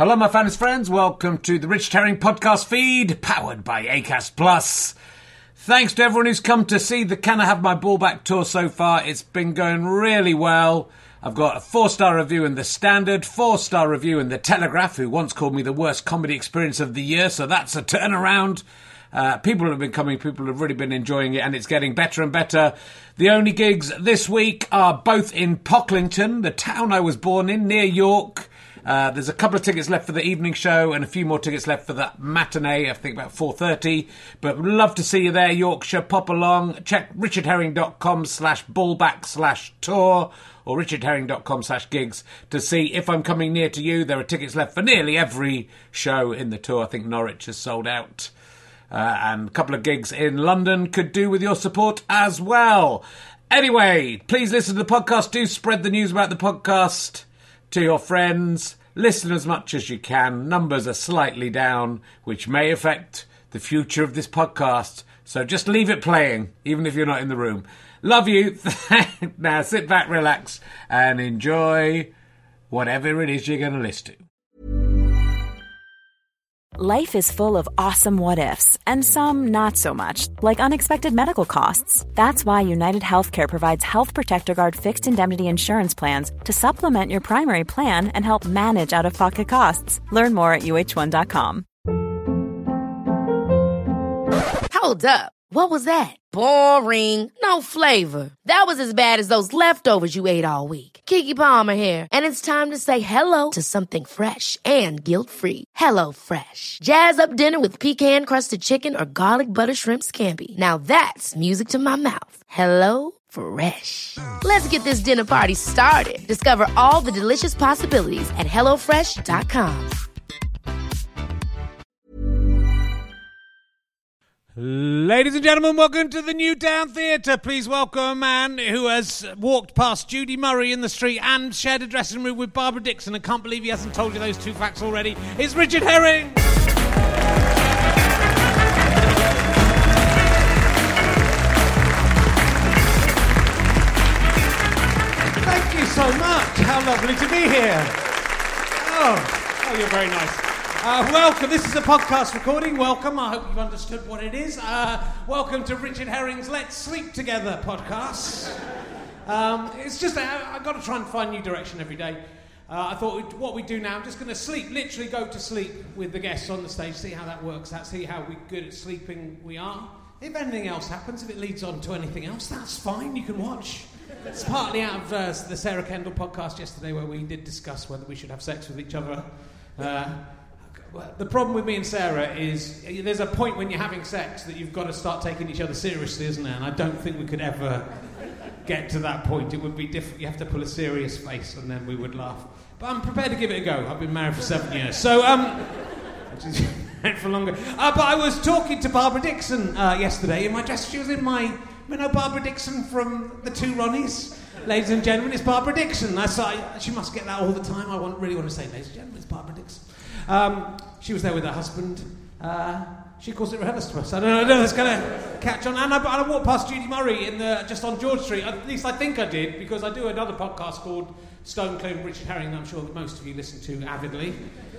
Hello, my fans friends. Welcome to the Richard Herring podcast feed, powered by Acast Plus. Thanks to everyone who's come to see the Can I Have My Ball Back tour so far. It's been going really well. I've got a 4-star review in The Standard, 4-star review in The Telegraph, who once called me the worst comedy experience of the year, so that's a turnaround. People have been coming, people have really been enjoying it, and it's getting better and better. The only gigs this week are both in Pocklington, the town I was born in, near York. There's a couple of tickets left for the evening show and a few more tickets left for that matinee, I think about 4:30. But would love to see you there, Yorkshire. Pop along. Check richardherring.com/ballback/tour or richardherring.com/gigs to see if I'm coming near to you. There are tickets left for nearly every show in the tour. I think Norwich has sold out. And a couple of gigs in London could do with your support as well. Anyway, please listen to the podcast. Do spread the news about the podcast to your friends. Listen as much as you can. Numbers are slightly down, which may affect the future of this podcast. So just leave it playing, even if you're not in the room. Love you. Now sit back, relax, and enjoy whatever it is you're going to listen to. Life is full of awesome what-ifs, and some not so much, like unexpected medical costs. That's why United Healthcare provides Health Protector Guard fixed indemnity insurance plans to supplement your primary plan and help manage out-of-pocket costs. Learn more at uh1.com. Hold up. What was that? Boring. No flavor. That was as bad as those leftovers you ate all week. Keke Palmer here, and it's time to say hello to something fresh and guilt-free. Hello Fresh. Jazz up dinner with pecan-crusted chicken or garlic butter shrimp scampi. Now that's music to my mouth. Hello Fresh. Let's get this dinner party started. Discover all the delicious possibilities at hellofresh.com. Ladies and gentlemen, welcome to the Newtown Theatre. Please welcome a man who has walked past Judy Murray in the street and shared a dressing room with Barbara Dickson. I can't believe he hasn't told you those two facts already. It's Richard Herring! Thank you so much. How lovely to be here. Oh, you're very nice. Welcome. This is a podcast recording. Welcome. I hope you've understood what it is. Welcome to Richard Herring's Let's Sleep Together podcast. It's just I've got to try and find new direction every day. I thought what we do now, I'm just going to sleep, literally go to sleep with the guests on the stage, see how that works out, see how good at sleeping we are. If anything else happens, if it leads on to anything else, that's fine. You can watch. It's partly out of the Sarah Kendall podcast yesterday where we did discuss whether we should have sex with each other. The problem with me and Sarah is there's a point when you're having sex that you've got to start taking each other seriously, isn't there? And I don't think we could ever get to that point. It would be different. You have to pull a serious face and then we would laugh. But I'm prepared to give it a go. I've been married for 7 years. So, which is for longer. But I was talking to Barbara Dickson yesterday in my dress. She was in my... You know Barbara Dickson from The Two Ronnies? Ladies and gentlemen, it's Barbara Dickson. She must get that all the time. I really want to say, ladies and gentlemen, it's Barbara Dickson. She was there with her husband. She calls it rehearsed to us. I don't know that's going to catch on. And I walked past Judy Murray just on George Street. At least I think I did, because I do another podcast called Stone Cold Richard Herring that I'm sure that most of you listen to avidly.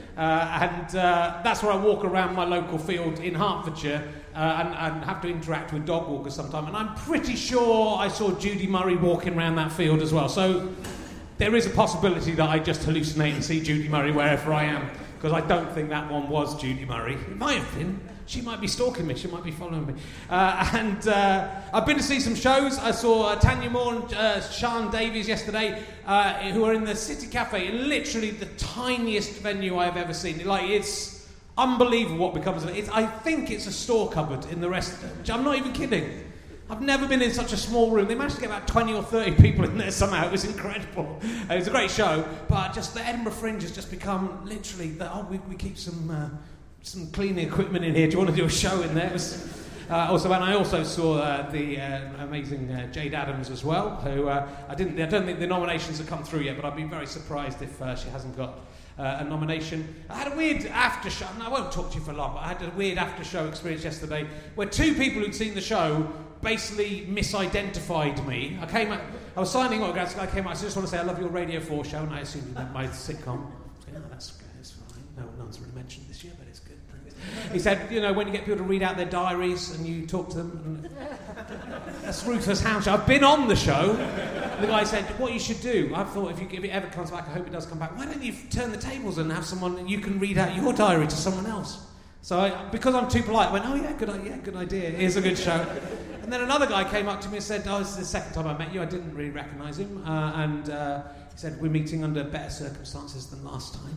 And that's where I walk around my local field in Hertfordshire and have to interact with dog walkers sometimes. And I'm pretty sure I saw Judy Murray walking around that field as well. So there is a possibility that I just hallucinate and see Judy Murray wherever I am. Because I don't think that one was Judy Murray. It might have been. She might be stalking me. She might be following me. And I've been to see some shows. I saw Tanya Moore and Sian Davies yesterday, who are in the City Cafe, literally the tiniest venue I've ever seen. It's unbelievable what becomes of it. I think it's a store cupboard in the rest. I'm not even kidding. I've never been in such a small room. They managed to get about 20 or 30 people in there somehow. It was incredible. It was a great show, but just the Edinburgh Fringe has just become literally we keep some cleaning equipment in here. Do you want to do a show in there? It was, I also saw the amazing Jade Adams as well, who I don't think the nominations have come through yet, but I'd be very surprised if she hasn't got a nomination. I had a weird after show. I won't talk to you for long, but I had a weird after show experience yesterday where two people who'd seen the show basically misidentified me. I was signing autographs. I came out. I just want to say I love your Radio 4 show, and I assumed you meant my sitcom. Yeah, that's fine. one's really mentioned this year, but it's good. He said, when you get people to read out their diaries and you talk to them, that's Rufus Hound Show. I've been on the show. The guy said, what you should do, I thought if it ever comes back, I hope it does come back, why don't you turn the tables and have someone, and you can read out your diary to someone else. So because I'm too polite, I went, oh yeah, good idea. Here's a good show. And then another guy came up to me and said, this is the second time I met you. I didn't really recognise him. And he said, we're meeting under better circumstances than last time.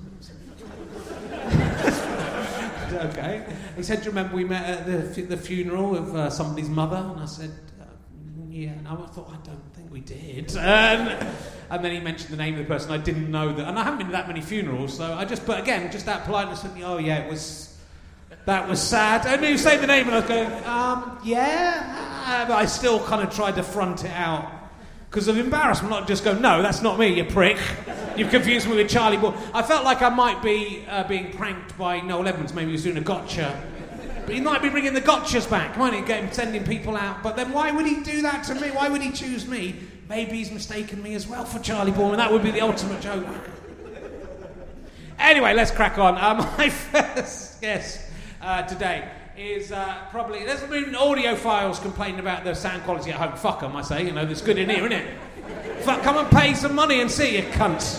Okay. He said, do you remember we met at the funeral of somebody's mother? And I said, yeah. And I thought, I don't think we did. And then he mentioned the name of the person. I didn't know that. And I haven't been to that many funerals, so but again, just that politeness, said, oh yeah, that was sad. And he was saying the name, and I was going, yeah. But I still kind of tried to front it out because of embarrassment, not just go, no, that's not me, you prick. You've confused me with Charlie Ball. I felt like I might be being pranked by Noel Edmonds. Maybe he was doing a gotcha. But he might be bringing the gotchas back, mightn't he? Sending people out. But then why would he do that to me? Why would he choose me? Maybe he's mistaken me as well for Charlie Ball, and that would be the ultimate joke. Anyway, let's crack on. My first guest today is probably... There's been audiophiles complaining about the sound quality at home. Fuck them, I say. It's good in here, isn't it? Fuck, come and pay some money and see you, cunts.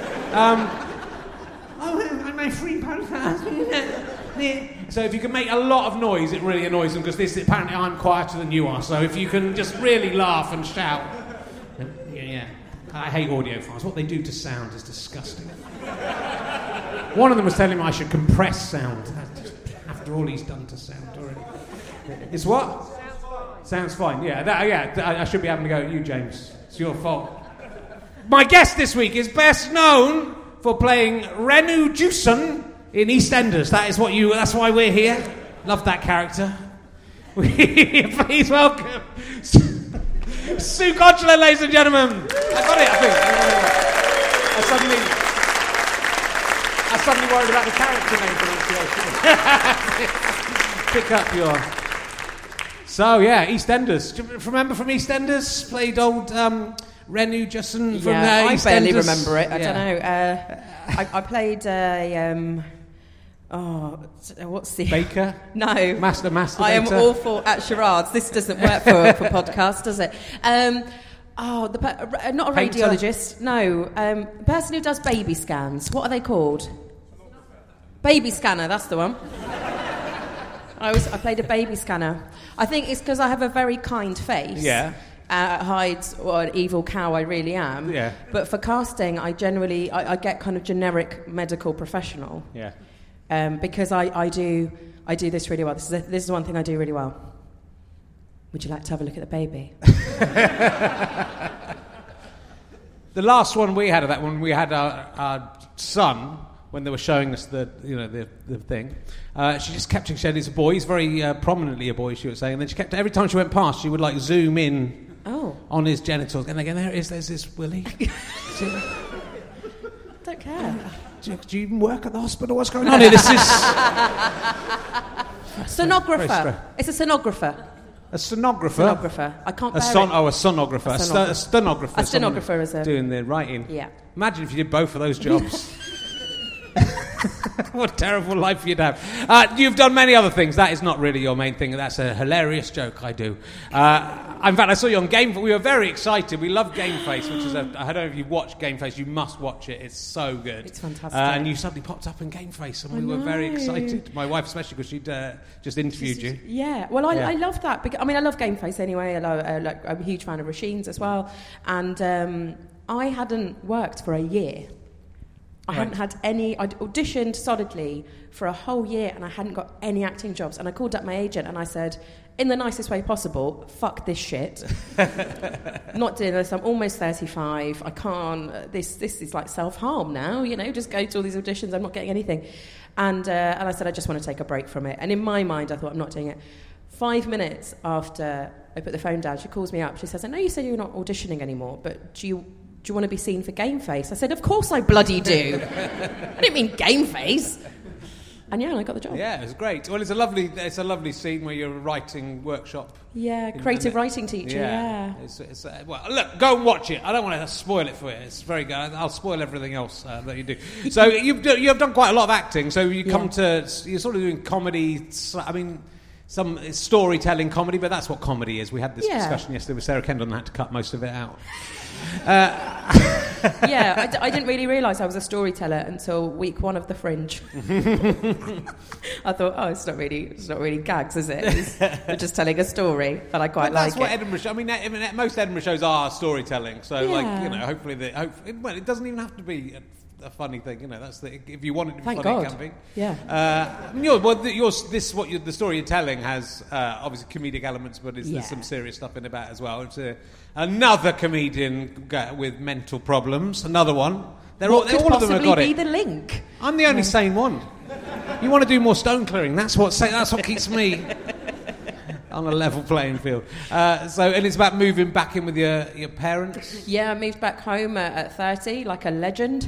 I'm a free podcast. So if you can make a lot of noise, it really annoys them, because apparently I'm quieter than you are. So if you can just really laugh and shout... Yeah. I hate audiophiles. What they do to sound is disgusting. One of them was telling me I should compress sound. After all he's done to sound already. It's what? Sounds fine. Yeah, I should be having to go at you, James. It's your fault. My guest this week is best known for playing Renu Jewson in EastEnders. That's why we're here. Love that character. Please welcome Sue Consular, ladies and gentlemen. I got it, I think. I suddenly worried about the character name pronunciation. Pick up your... So, yeah, EastEnders. Do you remember from EastEnders? Played old Renu Jewson from EastEnders? I barely remember it. I don't know. I played a... what's the... Baker? No. Masturbator? I am awful at charades. This doesn't work for podcasts, does it? Not a radiologist. No. Person who does baby scans. What are they called? Baby scanner, that's the one. I played a baby scanner. I think it's because I have a very kind face. Yeah. Hides what an evil cow I really am. Yeah. But for casting, I generally get kind of generic medical professional. Yeah. Because I do this really well. This is one thing I do really well. Would you like to have a look at the baby? The last one we had of that one, we had our son when they were showing us the thing. She just kept saying it's a boy. He's very prominently a boy, she was saying. And then she kept, every time she went past, she would like zoom in on his genitals. And again, there it is. There's this Willie. Don't care. Do you even work at the hospital? What's going on here? This is... Sonographer. It's a sonographer. A sonographer? Sonographer. I can't bear it. A sonographer. A stenographer. A stenographer is a... Doing the writing. Yeah. Imagine if you did both of those jobs. What a terrible life you'd have. You've done many other things. That is not really your main thing. That's a hilarious joke I do. In fact, I saw you on Game... We were very excited. We love Game Face, which is I don't know if you've watched Game Face. You must watch it. It's so good. It's fantastic. And you suddenly popped up in Game Face, and we were very excited. My wife especially, because she'd just interviewed you. Yeah. Well, I love that. Because, I love Game Face anyway. I'm a huge fan of Rasheen's as well. And I hadn't worked for a year. I hadn't had any... I'd auditioned solidly for a whole year and I hadn't got any acting jobs. And I called up my agent and I said, in the nicest way possible, fuck this shit. Not doing this. I'm almost 35. I can't... This is like self-harm now, just go to all these auditions. I'm not getting anything. And I said, I just want to take a break from it. And in my mind, I thought, I'm not doing it. 5 minutes after I put the phone down, she calls me up. She says, I know you said you're not auditioning anymore, but do you want to be seen for Game Face? I said, of course I bloody do. I didn't mean Game Face. And yeah, I got the job. Yeah, it was great. Well, it's a lovely scene where you're a writing workshop. Yeah, creative writing teacher, yeah. It's well, look, go and watch it. I don't want to spoil it for you. It's very good. I'll spoil everything else that you do. So you've done quite a lot of acting. So you're sort of doing comedy. I mean, some storytelling comedy, but that's what comedy is. We had this discussion yesterday with Sarah Kendall and I had to cut most of it out. I didn't really realise I was a storyteller until week 1 of The Fringe. I thought, it's not really gags, is it? We're just telling a story, but I quite like it. That's what Edinburgh shows. I mean, most Edinburgh shows are storytelling. So, hopefully, it doesn't even have to be a funny thing, that's if you want it to be Thank funny, God. it can be. Yeah. The story you're telling has obviously comedic elements, but there's some serious stuff in it as well. It's another comedian with mental problems. Another one. All of them have got it. Could possibly be the link? I'm the only sane one. You want to do more stone clearing? That's what keeps me on a level playing field. And it's about moving back in with your parents? Yeah, I moved back home at 30, like a legend.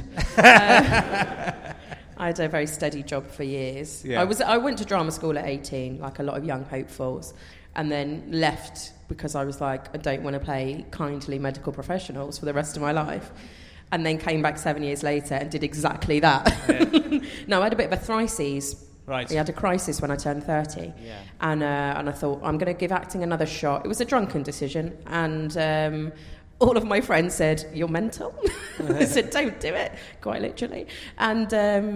I had a very steady job for years. Yeah. I went to drama school at 18, like a lot of young hopefuls, and then left because I was like, I don't want to play kindly medical professionals for the rest of my life. And then came back 7 years later and did exactly that. Yeah. No, I had a bit of a crisis. Right. We had a crisis when I turned 30. Yeah. And I thought, I'm going to give acting another shot. It was a drunken decision. And all of my friends said, you're mental. I said, don't do it, quite literally. And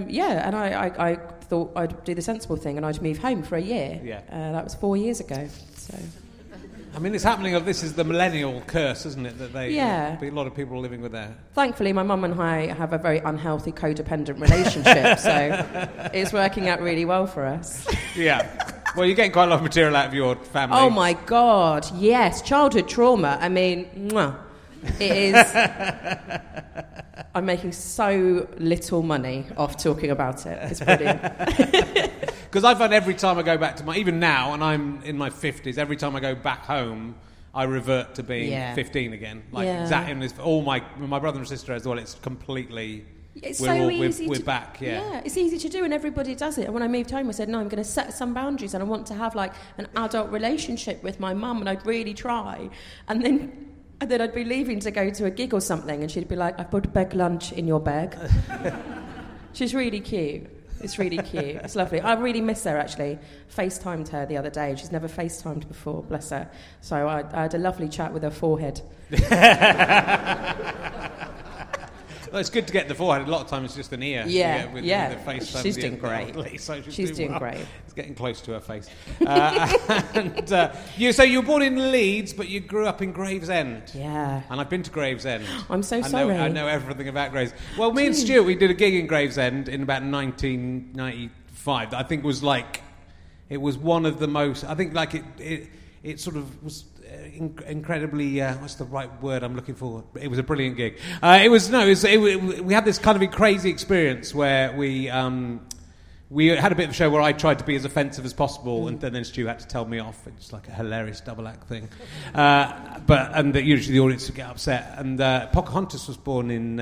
I thought I'd do the sensible thing and I'd move home for a year. Yeah. That was 4 years ago. So. I mean, it's happening. This is the millennial curse, isn't it? That a lot of people are living with that. Thankfully, my mum and I have a very unhealthy codependent relationship, so it's working out really well for us. Yeah. Well, you're getting quite a lot of material out of your family. Oh my God, yes. Childhood trauma. I mean, it is. I'm making so little money off talking about it. It's brilliant. Because I find every time I go back to even now, and I'm in my 50s, every time I go back home, I revert to being 15 again. Exactly. All my brother and sister as well. It's completely. It's we're back. Yeah, it's easy to do, and everybody does it. And when I moved home, I said, no, I'm going to set some boundaries, and I want to have like an adult relationship with my mum, and I'd really try. And then I'd be leaving to go to a gig or something, and she'd be like, I've put a bag lunch in your bag. She's really cute. It's really cute. It's lovely. I really miss her, actually. FaceTimed her the other day. She's never FaceTimed before, bless her. So I had a lovely chat with her forehead. Well, it's good to get the forehead. A lot of times it's just an ear. Yeah, with the face. She's doing great. She's doing great. It's getting close to her face. So you were born in Leeds, but you grew up in Gravesend. Yeah. And I've been to Gravesend. I'm so sorry. I know everything about Gravesend. Well, me and Stuart, we did a gig in Gravesend in about 1995. I think it was one of the most. I think it sort of was. Incredibly, what's the right word I'm looking for? It was a brilliant gig. We had this kind of crazy experience where we had a bit of a show where I tried to be as offensive as possible, and then Stu had to tell me off. It's like a hilarious double act thing. Usually the audience would get upset. And Pocahontas was born in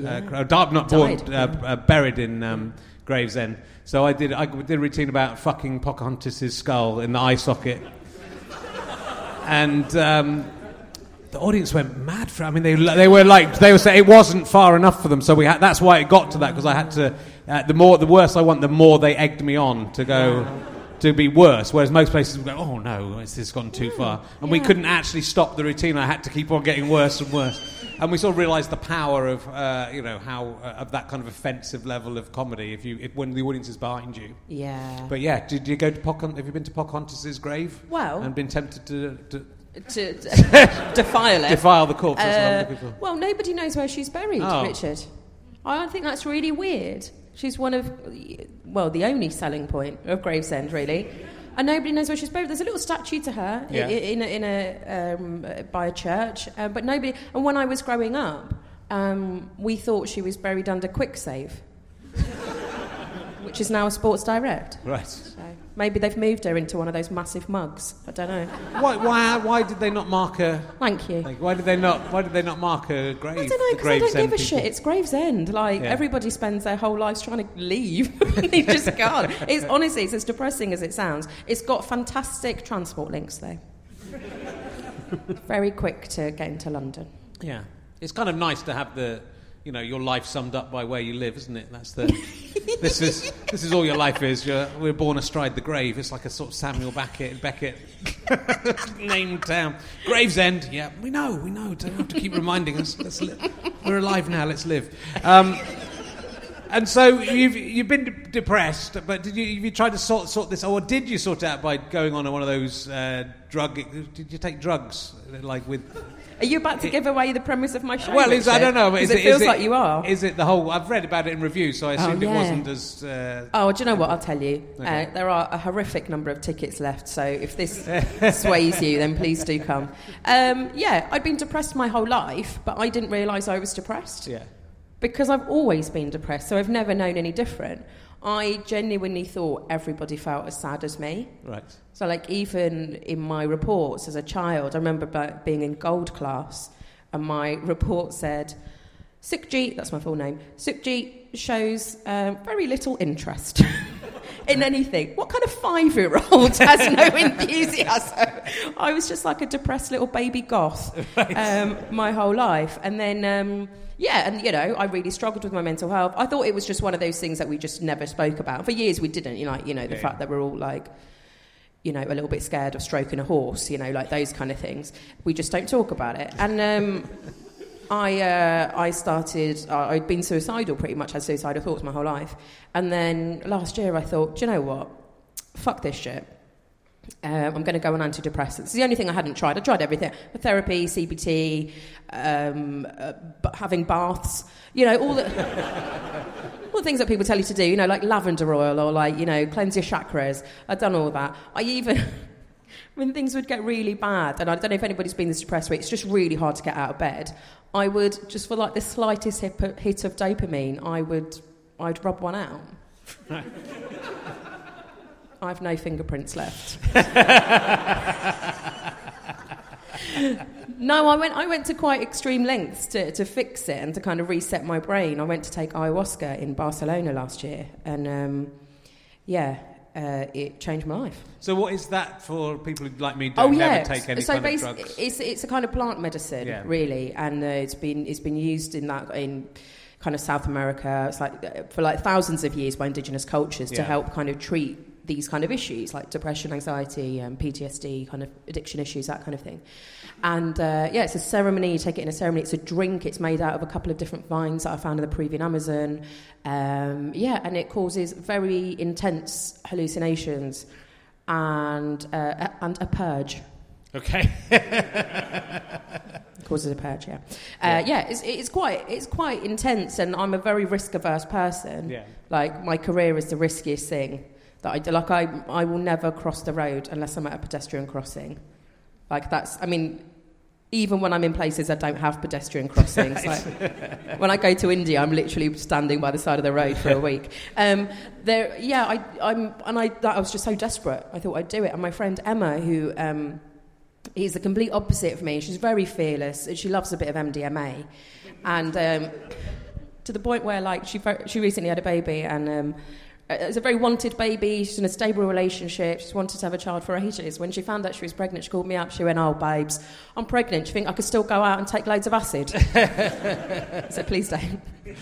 buried in Gravesend. So I did a routine about fucking Pocahontas' skull in the eye socket. And the audience went mad for it. I mean, they were saying it wasn't far enough for them. So that's why it got to that, because I had to. The worse I want, the more they egged me on to go to be worse. Whereas most places would go, oh no, this has gone too far, and we couldn't actually stop the routine. I had to keep on getting worse and worse. And we sort of realised the power of of that kind of offensive level of comedy when the audience is behind you. Yeah. But yeah, did you go to have you been to Pocahontas' grave? Well, and been tempted to defile it. Defile the corpse. That's what I'm looking for. Well, nobody knows where she's buried, Richard. I think that's really weird. She's one of, the only selling point of Gravesend, really. And nobody knows where she's buried. There's a little statue to her by a church, but nobody. And when I was growing up, we thought she was buried under Quicksave, which is now a Sports Direct. Right. So. Maybe they've moved her into one of those massive mugs. I don't know. Why did they not mark her? Thank you. Why did they not mark her grave? I don't know, because I don't give a shit. It's Gravesend. Everybody spends their whole lives trying to leave. And they just can't. Honestly, it's as depressing as it sounds. It's got fantastic transport links, though. Very quick to get into London. Yeah. It's kind of nice to have your life summed up by where you live, isn't it? That's the... This is all your life is. We're born astride the grave. It's like a sort of Samuel Beckett named town. Gravesend. Yeah, we know. Don't have to keep reminding us. We're alive now. Let's live. And so you've been depressed, but have you tried to sort this, or did you sort it out by going on one of those Did you take drugs with? Are you about to give away the premise of my show? Well, I don't know. It feels like you are. Is it the whole... I've read about it in reviews, so I assumed it wasn't as... do you know what? I'll tell you. Okay. There are a horrific number of tickets left, so if this sways you, then please do come. I'd been depressed my whole life, but I didn't realise I was depressed. Yeah. Because I've always been depressed, so I've never known any different. I genuinely thought everybody felt as sad as me. Right. So, even in my reports as a child, I remember being in gold class, and my report said, Sukhjit, that's my full name, Sukhjit shows very little interest in anything. What kind of 5-year-old has no enthusiasm? I was just like a depressed little baby goth my whole life. And then... I really struggled with my mental health. I thought it was just one of those things that we just never spoke about. For years we didn't, the fact that we're all a little bit scared of stroking a horse, those kind of things. We just don't talk about it. And I'd been suicidal pretty much, had suicidal thoughts my whole life. And then last year I thought, do you know what? Fuck this shit. I'm going to go on antidepressants. It's the only thing I hadn't tried. I tried everything. Therapy, CBT, having baths, all the things that people tell you to do, like lavender oil or cleanse your chakras. I'd done all that. I even, when things would get really bad, and I don't know if anybody's been this depressed where it's just really hard to get out of bed, I would, just for the slightest hit of dopamine, I'd rub one out. I have no fingerprints left. No, I went to quite extreme lengths to fix it and to kind of reset my brain. I went to take ayahuasca in Barcelona last year, and it changed my life. So what is that for people like me who never take any kind of drugs? It's a kind of plant medicine, really, and it's been used in kind of South America. It's for thousands of years by indigenous cultures to help kind of treat these kind of issues like depression, anxiety, PTSD, kind of addiction issues, that kind of thing. And it's a ceremony. You take it in a ceremony. It's a drink. It's made out of a couple of different vines that I found in the Peruvian Amazon. And it causes very intense hallucinations and a purge. Okay. Causes a purge, it's quite intense, and I'm a very risk-averse person. Yeah. My career is the riskiest thing that I do. I will never cross the road unless I'm at a pedestrian crossing. Even when I'm in places that don't have pedestrian crossings. When I go to India, I'm literally standing by the side of the road for a week. I was just so desperate. I thought I'd do it. And my friend Emma, who is the complete opposite of me, she's very fearless. She loves a bit of MDMA, and to the point where she recently had a baby, and it was a very wanted baby. She's in a stable relationship. She's wanted to have a child for ages. When she found out she was pregnant, she called me up. She went, "Oh, babes, I'm pregnant. Do you think I could still go out and take loads of acid?" I said, "Please don't."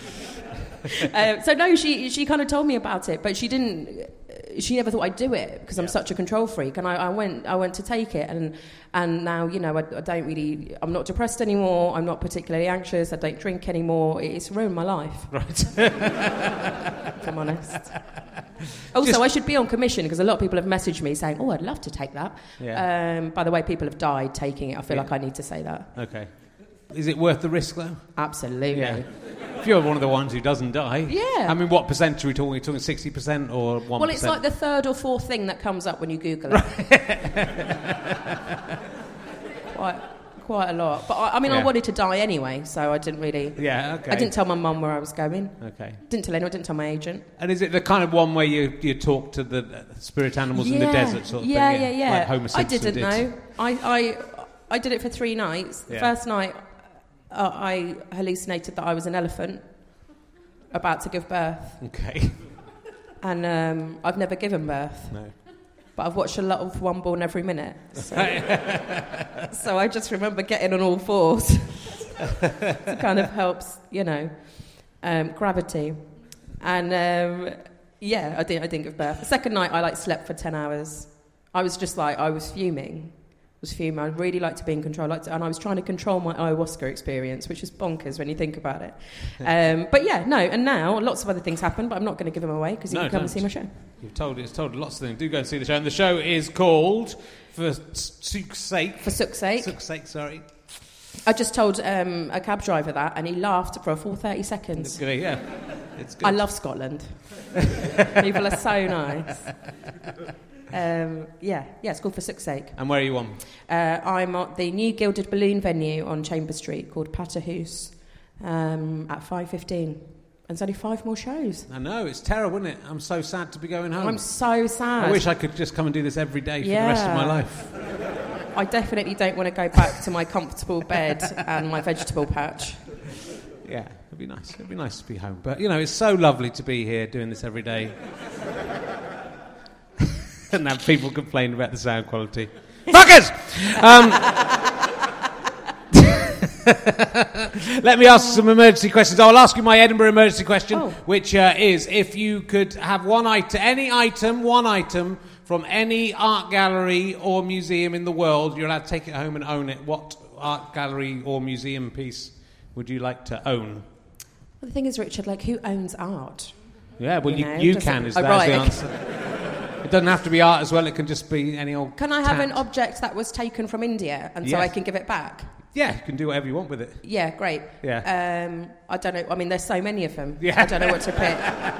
She kind of told me about it, but she didn't. She never thought I'd do it because I'm such a control freak. And I went to take it, and now I don't really. I'm not depressed anymore. I'm not particularly anxious. I don't drink anymore. It's ruined my life. Right. If I'm honest. Also, I should be on commission because a lot of people have messaged me saying, "Oh, I'd love to take that." Yeah. By the way, people have died taking it. I feel like I need to say that. Okay. Is it worth the risk, though? Absolutely. Yeah. If you're one of the ones who doesn't die. Yeah. I mean, what percent are we talking? Are we talking 60% or 1%? Well, it's like the third or fourth ththing that comes up when you Google it. quite a lot. But I wanted to die anyway, so I didn't really... Yeah, okay. I didn't tell my mum where I was going. Okay. Didn't tell anyone, didn't tell my agent. And is it the kind of one where you talk to the spirit animals in the desert sort of thing? Yeah. Like Homer Simpson I didn't know. I did it for 3 nights. The first night, I hallucinated that I was an elephant about to give birth. Okay. And I've never given birth. No. But I've watched a lot of One Born Every Minute. So I just remember getting on all fours. It kind of helps, gravity. And, I didn't give birth. The second night, I, slept for 10 hours. I was just I was fuming. I really like to be in control. And I was trying to control my ayahuasca experience, which is bonkers when you think about it. And now lots of other things happen, but I'm not going to give them away because you can come and see my show. It's told lots of things. Do go and see the show. And the show is called For Sook's Sake. For Sook's Sake. Sook's Sake, sorry. I just told a cab driver that, and he laughed for a full 30 seconds. It's good, yeah. It's good. I love Scotland. People are so nice. It's called For Sook's Sake. And where are you on? I'm at the new Gilded Balloon venue on Chamber Street called Patterhouse at 5:15. And there's only 5 more shows. I know, it's terrible, isn't it? I'm so sad to be going home. I'm so sad. I wish I could just come and do this every day for the rest of my life. I definitely don't want to go back to my comfortable bed and my vegetable patch. Yeah, it'd be nice. It'd be nice to be home. But, it's so lovely to be here doing this every day. And have people complain about the sound quality. Fuckers! Let me ask some emergency questions. I'll ask you my Edinburgh emergency question, which is if you could have one item from any art gallery or museum in the world, you're allowed to take it home and own it. What art gallery or museum piece would you like to own? Well, the thing is, Richard, who owns art? Yeah, well, you can, is the answer. It doesn't have to be art as well, it can just be any old Can I have an object that was taken from India so I can give it back? Yeah, you can do whatever you want with it. Yeah, great. Yeah. I don't know, there's so many of them. Yeah. I don't know what to pick.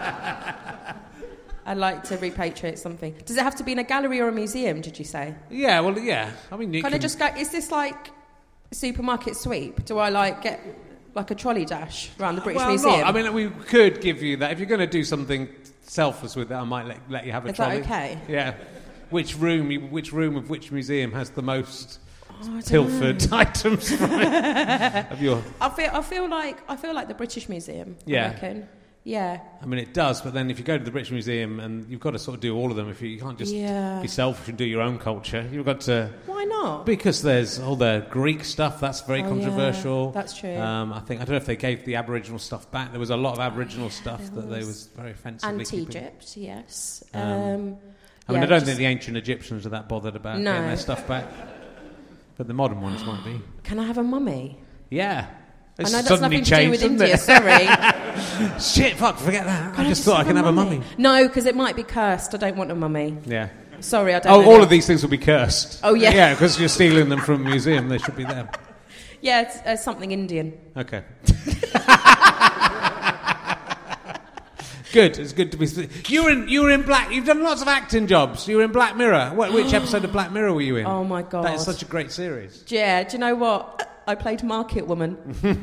I'd like to repatriate something. Does it have to be in a gallery or a museum, did you say? Yeah, well, yeah. I mean, Can I just go, is this like a supermarket sweep? Do I get a trolley dash around the British Museum? Not. I mean, we could give you that. If you're going to do something selfless with it, I might let you have a trolley. Is that okay? Yeah. Which room of which museum has the most pilfered items from it? Of your... I feel like the British Museum. Yeah. I reckon. Yeah. I mean, it does, but then if you go to the British Museum, and you've got to sort of do all of them. If you can't just be selfish and do your own culture, you've got to. Why not? Because there's all the Greek stuff that's very controversial. Yeah, that's true. I don't know if they gave the Aboriginal stuff back. There was a lot of Aboriginal stuff that they was very offensively. Anti-Egypt, yes. I don't think the ancient Egyptians are that bothered about getting their stuff back, but the modern ones might be. Can I have a mummy? Yeah. I know that's nothing to do with India, sorry. Shit, forget that. I just thought I can have a mummy. No, because it might be cursed. I don't want a mummy. Yeah. Sorry, I don't know. All of these things will be cursed. Oh, yeah. Yeah, because you're stealing them from a museum. They should be there. Yeah, it's something Indian. Okay. Good. It's good to be... You were in Black... You've done lots of acting jobs. You were in Black Mirror. Which episode of Black Mirror were you in? Oh, my God. That is such a great series. Yeah, do you know what? I played Market Woman.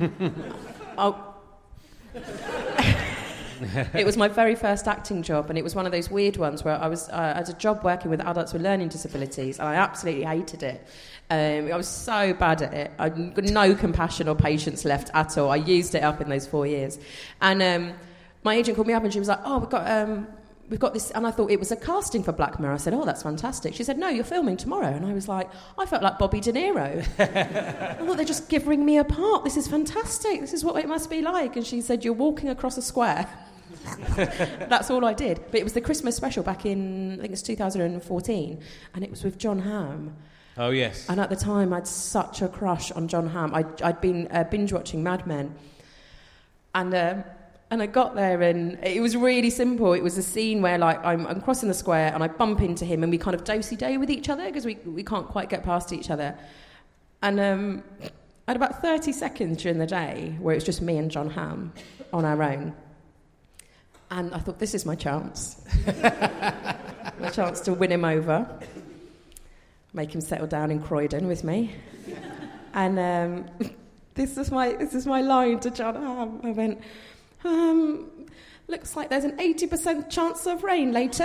It was my very first acting job, and it was one of those weird ones where I had a job working with adults with learning disabilities, and I absolutely hated it. I was so bad at it. I got no compassion or patience left at all. I used it up in those 4 years. And my agent called me up and she was like, oh, we've got this, and I thought it was a casting for Black Mirror. I said, oh, that's fantastic. She said, no, you're filming tomorrow. And I was like, I felt like Bobby De Niro. I thought they're just giving me a part. This is fantastic. This is what it must be like. And she said, you're walking across a square. That's all I did. But it was the Christmas special back in, I think it's 2014, and it was with Jon Hamm. Oh, yes. And at the time, I had such a crush on Jon Hamm. I'd been binge-watching Mad Men. And I got there, and it was really simple. It was a scene where, I'm crossing the square, and I bump into him, and we kind of do-si-do with each other, because we can't quite get past each other. And I had about 30 seconds during the day where it was just me and Jon Hamm on our own. And I thought, this is my chance. My chance to win him over. Make him settle down in Croydon with me. And this is my line to John Hamm. I went, looks like there's an 80% chance of rain later.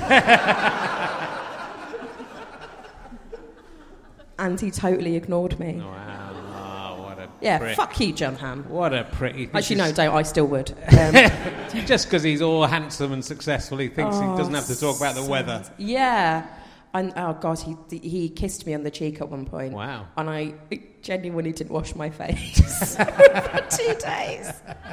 And he totally ignored me. Wow, what a prick. Fuck you, John Hamm. What a pretty... Actually, no, don't. I still would. Just because he's all handsome and successful, he thinks he doesn't have to talk about the weather. Yeah. And, oh, God, he kissed me on the cheek at one point. Wow. And I genuinely didn't wash my face for 2 days.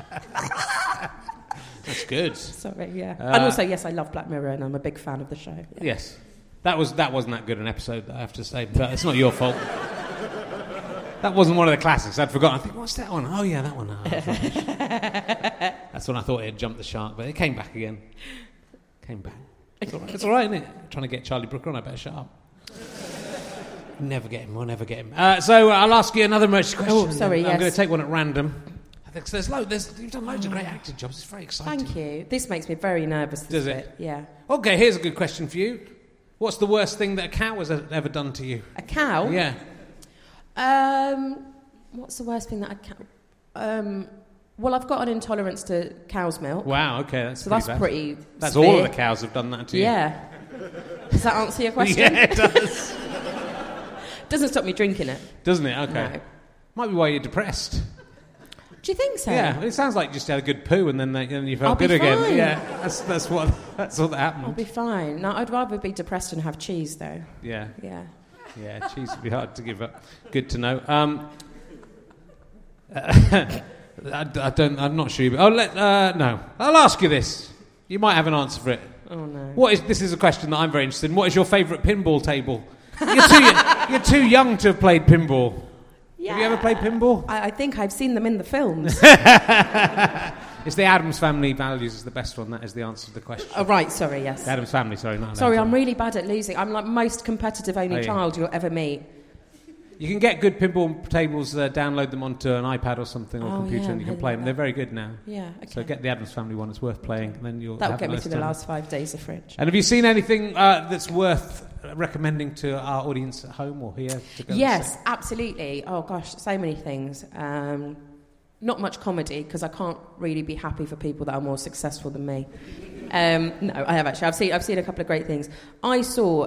That's good. Sorry, yeah. And also, yes, I love Black Mirror, and I'm a big fan of the show. Yeah. Yes. That wasn't that good an episode, I have to say, but it's not your fault. That wasn't one of the classics. I'd forgotten. I think, what's that one? Oh, yeah, that one. Oh, that's when I thought it had jumped the shark, but it came back again. It's all right, isn't it? Trying to get Charlie Brooker on, I better shut up. We'll never get him. So I'll ask you another emergency question. Oh, sorry, I'm yes. going to take one at random. I think you've done loads of great acting jobs. It's very exciting. Thank you. This makes me very nervous. Does it? Yeah. Okay, here's a good question for you. What's the worst thing that a cow has ever done to you? A cow? Yeah. What's the worst thing that a cow... well, I've got an intolerance to cow's milk. Wow, okay, that's bad. Pretty That's severe. all of the cows have done that to you. Yeah. Does that answer your question? Yeah, it does. Doesn't stop me drinking it. Doesn't it? Okay. No. Might be why you're depressed. Do you think so? Yeah, it sounds like you just had a good poo and then you felt good again. Yeah, that's what happened. I'll be fine. No, I'd rather be depressed and have cheese, though. Yeah. Yeah. Yeah, cheese would be hard to give up. Good to know. I'm not sure. No. I'll ask you this. You might have an answer for it. Oh no. This is a question that I'm very interested in. What is your favourite pinball table? You're too young to have played pinball. Yeah. Have you ever played pinball? I think I've seen them in the films. It's the Addams Family Values is the best one. That is the answer to the question. Oh, right, sorry, yes. The Addams Family, sorry. Sorry, I'm really bad at losing. I'm like most competitive only child you'll ever meet. You can get good pinball tables, download them onto an iPad or something, or computer, and you can play them. They're very good now. Yeah, okay. So get the Addams Family one, it's worth playing. And then that'll get me through the last 5 days of Fringe. And have you seen anything that's worth recommending to our audience at home or here? To go yes, absolutely. Oh gosh, so many things. Not much comedy, because I can't really be happy for people that are more successful than me. No, I have actually. I've seen a couple of great things. I saw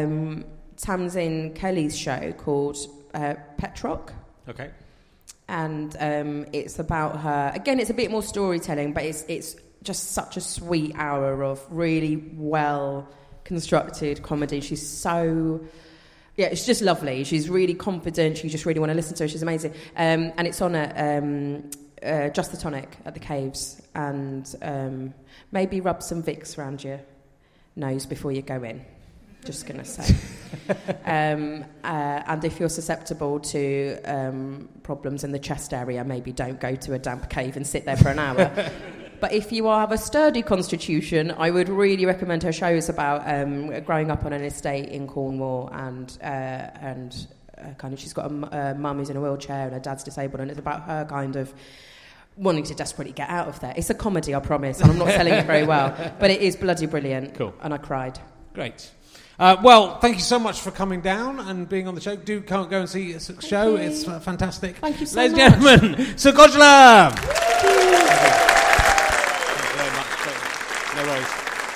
Tamsin Kelly's show called Pet Rock. Okay. And it's about her. Again, it's a bit more storytelling, but it's just such a sweet hour of really well constructed comedy. She's so... Yeah, it's just lovely. She's really confident. You just really want to listen to her. She's amazing. And it's on at Just the Tonic at the Caves. And maybe rub some Vicks around your nose before you go in. Just going to say. And if you're susceptible to problems in the chest area, maybe don't go to a damp cave and sit there for an hour. But if you have a sturdy constitution, I would really recommend her shows about growing up on an estate in Cornwall and kind of she's got a mum who's in a wheelchair and her dad's disabled, and it's about her kind of wanting to desperately get out of there. It's a comedy, I promise, and I'm not selling it very well, but it is bloody brilliant. Cool. And I cried. Great. Well, thank you so much for coming down and being on the show. Do go and see the show. It's fantastic. Thank you so much. much. Ladies and gentlemen, Sir Gojala! Very much. No worries.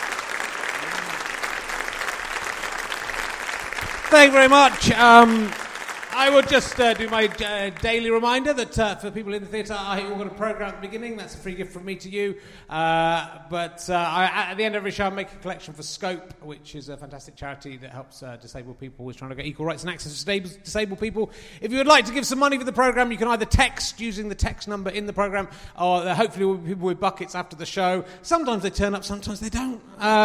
Thank you very much. I would just do my daily reminder that for people in the theatre, I ordered a programme at the beginning. That's a free gift from me to you. But at the end of every show, I make a collection for Scope, which is a fantastic charity that helps disabled people who are trying to get equal rights and access to disabled people. If you would like to give some money for the programme, you can either text using the text number in the programme, or hopefully we'll be people with buckets after the show. Sometimes they turn up, sometimes they don't.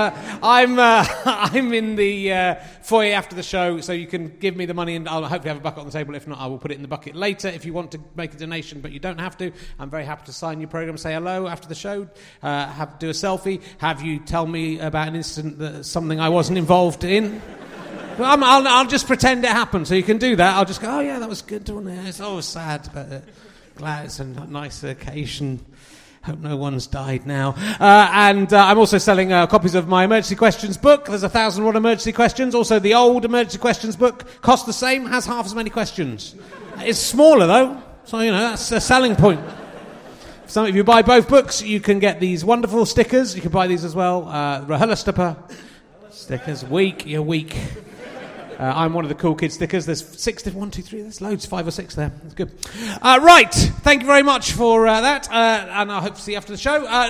I'm in the foyer after the show, so you can give me the money and I'll hopefully have a bucket on the table. If not, I will put it in the bucket later. If you want to make a donation, but you don't have to, I'm very happy to sign your programme, say hello after the show, do a selfie, have you tell me about an incident that something I wasn't involved in. I'll just pretend it happened, so you can do that. I'll just go, oh yeah, that was good, wasn't it? It's always sad, but glad it's a nice occasion. Hope no one's died now. And I'm also selling copies of my Emergency Questions book. There's 1,001 emergency questions. Also, the old Emergency Questions book costs the same, has half as many questions. It's smaller though, so that's a selling point. Some of you buy both books, you can get these wonderful stickers. You can buy these as well. RHLSTP stickers. You're weak. I'm one of the cool kids stickers. There's 6 different, 1, 2, 3. There's loads, 5 or 6 there. That's good. Right. Thank you very much for that. And I hope to see you after the show.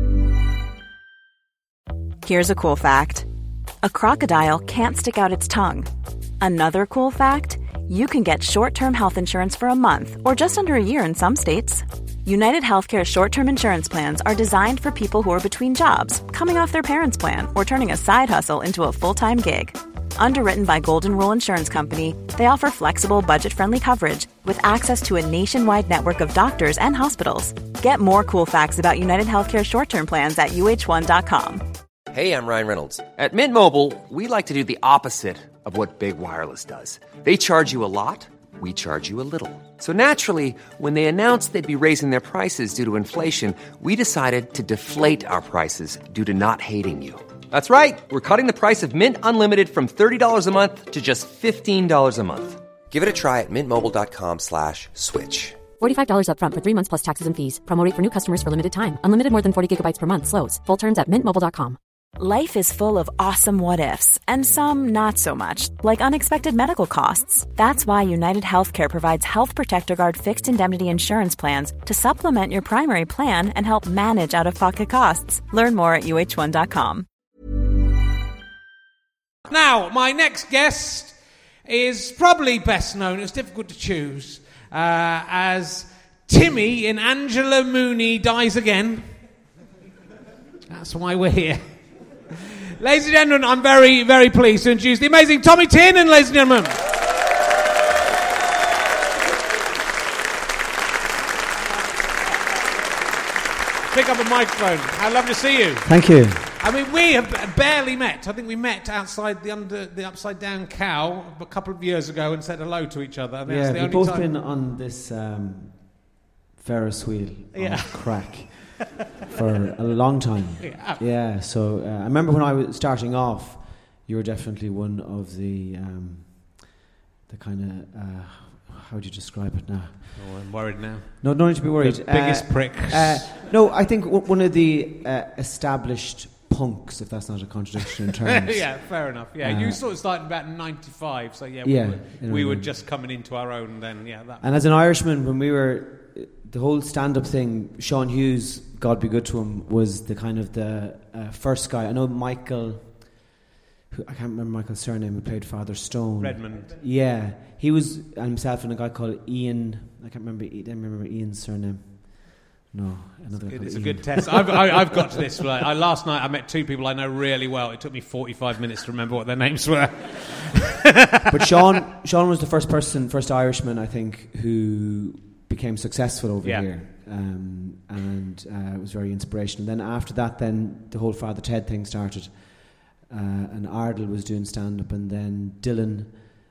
Here's a cool fact. A crocodile can't stick out its tongue. Another cool fact, you can get short-term health insurance for a month or just under a year in some states. United Healthcare short-term insurance plans are designed for people who are between jobs, coming off their parents' plan, or turning a side hustle into a full-time gig. Underwritten by Golden Rule Insurance Company, they offer flexible, budget-friendly coverage with access to a nationwide network of doctors and hospitals. Get more cool facts about United Healthcare short-term plans at uh1.com. Hey, I'm Ryan Reynolds. At Mint Mobile, we like to do the opposite of what Big Wireless does. They charge you a lot, we charge you a little. So naturally, when they announced they'd be raising their prices due to inflation, we decided to deflate our prices due to not hating you. That's right. We're cutting the price of Mint Unlimited from $30 a month to just $15 a month. Give it a try at mintmobile.com/switch. $45 up front for 3 months plus taxes and fees. Promo rate for new customers for limited time. Unlimited more than 40 gigabytes per month. Slows full terms at mintmobile.com. Life is full of awesome what-ifs, and some not so much, like unexpected medical costs. That's why United Healthcare provides Health Protector Guard fixed indemnity insurance plans to supplement your primary plan and help manage out-of-pocket costs. Learn more at uh1.com. Now, my next guest is probably best known, it's difficult to choose, as Timmy in Angela Mooney Dies Again. That's why we're here. Ladies and gentlemen, I'm very, very pleased to introduce the amazing Tommy Tiernan, ladies and gentlemen. Pick up a microphone. How lovely to see you. Thank you. I mean, we have barely met. I think we met outside the Upside Down Cow a couple of years ago and said hello to each other. Yeah, we've both been on this Ferris wheel on crack for a long time. Yeah, so I remember when I was starting off, you were definitely one of the kind of, how would you describe it now? Oh, I'm worried now. No, don't need to be worried. The biggest pricks. No, I think one of the established punks, if that's not a contradiction in terms. Yeah, fair enough. Yeah, you sort of started about 95, so we were just coming into our own then. And as an Irishman, when we were the whole stand-up thing, Sean Hughes, God be good to him, was the kind of the first guy. I know Michael. I can't remember Michael's surname, who played Father Stone. Redmond. Yeah, he was, and himself and a guy called Ian. I can't remember. I don't remember Ian's surname. No, another. It's a good test. I've got to this. Last night I met two people I know really well. It took me 45 minutes to remember what their names were. But Sean was the first Irishman, I think, who became successful over here, and it was very inspirational. Then after that, then the whole Father Ted thing started. And Ardle was doing stand-up, and then Dylan,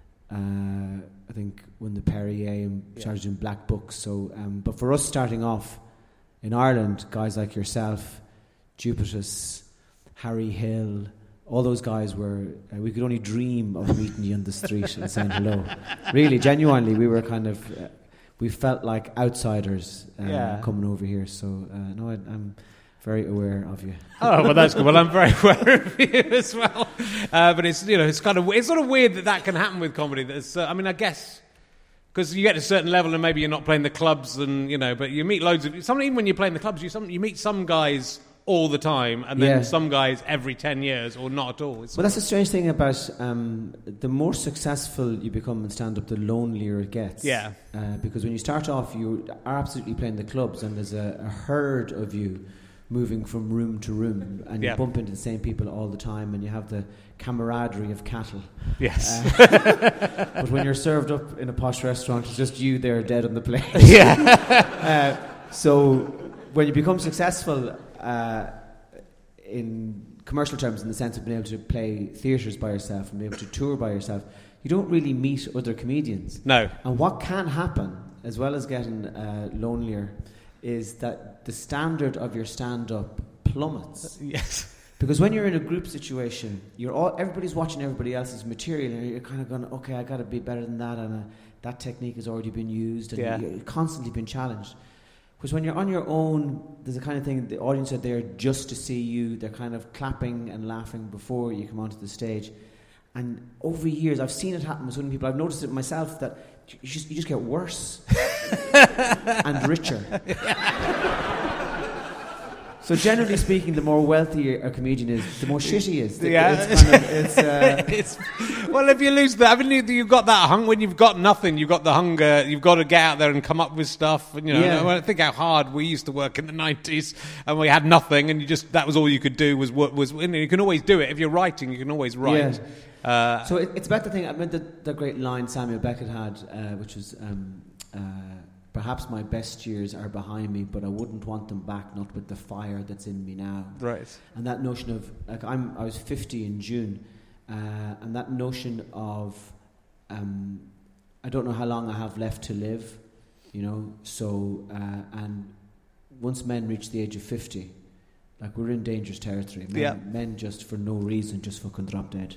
I think, won the Perrier and started doing Black Books. So, but for us starting off in Ireland, guys like yourself, Jupitus, Harry Hill, all those guys were, we could only dream of meeting you on the street and saying hello. Really, genuinely, we were kind of, we felt like outsiders coming over here. So, no, I'm very aware of you. Oh, well, that's good. Well, I'm very aware of you as well. But it's it's sort of weird that can happen with comedy. There's, I mean, I guess because you get to a certain level and maybe you're not playing the clubs, and but you meet loads of even when you're playing the clubs, you meet some guys all the time, and then some guys every 10 years, or not at all. Well, that's the strange thing about the more successful you become in stand-up, the lonelier it gets. Yeah. Because when you start off, you are absolutely playing the clubs, and there's a herd of you moving from room to room, and you bump into the same people all the time, and you have the camaraderie of cattle. Yes. But when you're served up in a posh restaurant, it's just you there dead on the plate. Yeah. So when you become successful in commercial terms, in the sense of being able to play theatres by yourself and being able to tour by yourself, you don't really meet other comedians. No. And what can happen, as well as getting lonelier, is that the standard of your stand-up plummets. Yes. Because when you're in a group situation, everybody's watching everybody else's material, and you're kind of going, okay, I got to be better than that, and that technique has already been used, and you're constantly been challenged. Because when you're on your own, there's a kind of thing, the audience are there just to see you. They're kind of clapping and laughing before you come onto the stage. And over years, I've seen it happen with so many people. I've noticed it myself that you just get worse and richer. So generally speaking, the more wealthy a comedian is, the more shit he is. Well, if you lose that, I mean, you've got that when you've got nothing, you've got the hunger, you've got to get out there and come up with stuff. And, I think how hard we used to work in the 90s, and we had nothing, and that was all you could do was you can always do it. If you're writing, you can always write. Yeah. So it's about the thing. I mean, the great line Samuel Beckett had, which was. Perhaps my best years are behind me, but I wouldn't want them back, not with the fire that's in me now. Right. And that notion of, like, I was 50 in June, and that notion of, I don't know how long I have left to live, so, and once men reach the age of 50, like, we're in dangerous territory. Men just for no reason just fucking drop dead.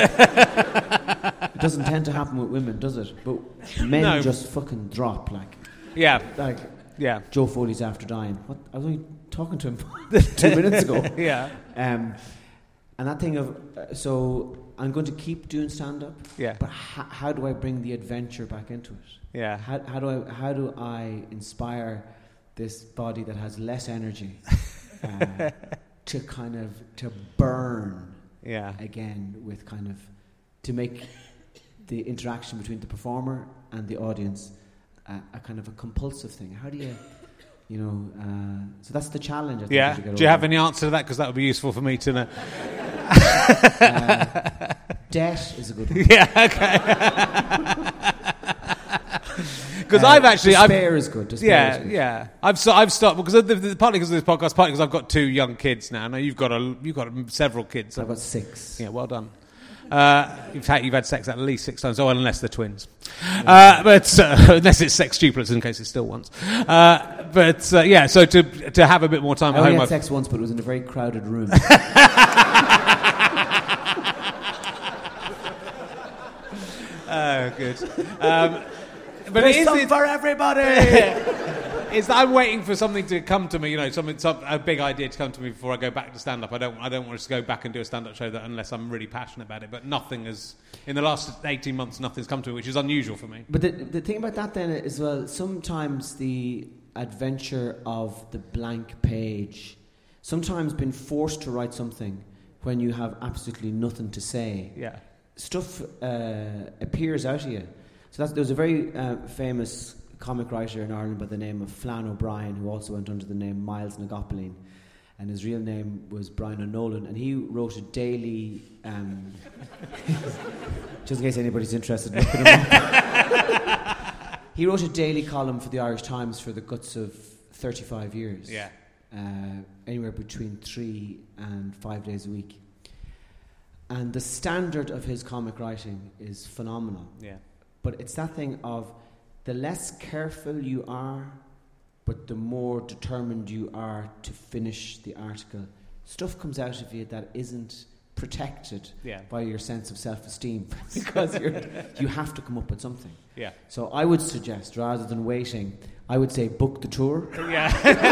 It doesn't tend to happen with women, does it? But men just fucking drop, like... Yeah. Like, yeah. Joe Foley's after dying. What? I was only talking to him 2 minutes ago. Yeah. And that thing of, so I'm going to keep doing stand-up. Yeah. But how do I bring the adventure back into it? Yeah. How do I inspire this body that has less energy to burn again with to make the interaction between the performer and the audience a kind of a compulsive thing. How do you, so that's the challenge. I think, yeah. Do you have any answer to that? Because that would be useful for me to know. Debt is a good one. Yeah, okay. Because despair is good. Yeah. I've started because partly because of this podcast, partly because I've got 2 young kids now. Now you've got several kids. I've got 6. Yeah, well done. You've had sex at least 6 times. Oh, well, unless they're twins. But unless it's sextuplets, in case it's still once. So to have a bit more time at home. I only had sex once, but it was in a very crowded room. Oh, good. But there's something for everybody. Is that I'm waiting for something to come to me, a big idea to come to me before I go back to stand-up. I don't want to go back and do a stand-up show unless I'm really passionate about it. But nothing has, in the last 18 months, nothing's come to it, which is unusual for me. But the thing about that then is, well, sometimes the adventure of the blank page, sometimes being forced to write something when you have absolutely nothing to say. Yeah. Stuff appears out of you. So there was a very famous comic writer in Ireland by the name of Flann O'Brien, who also went under the name Miles Nagopoline, and his real name was Brian O'Nolan, and he wrote a daily just in case anybody's interested, looking him up. He wrote a daily column for the Irish Times for the guts of 35 years. Yeah. Anywhere between 3 and 5 days a week. And the standard of his comic writing is phenomenal. Yeah. But it's that thing of the less careful you are, but the more determined you are to finish the article, stuff comes out of you that isn't protected by your sense of self-esteem because you have to come up with something. Yeah. So I would suggest, rather than waiting, I would say book the tour. Yeah.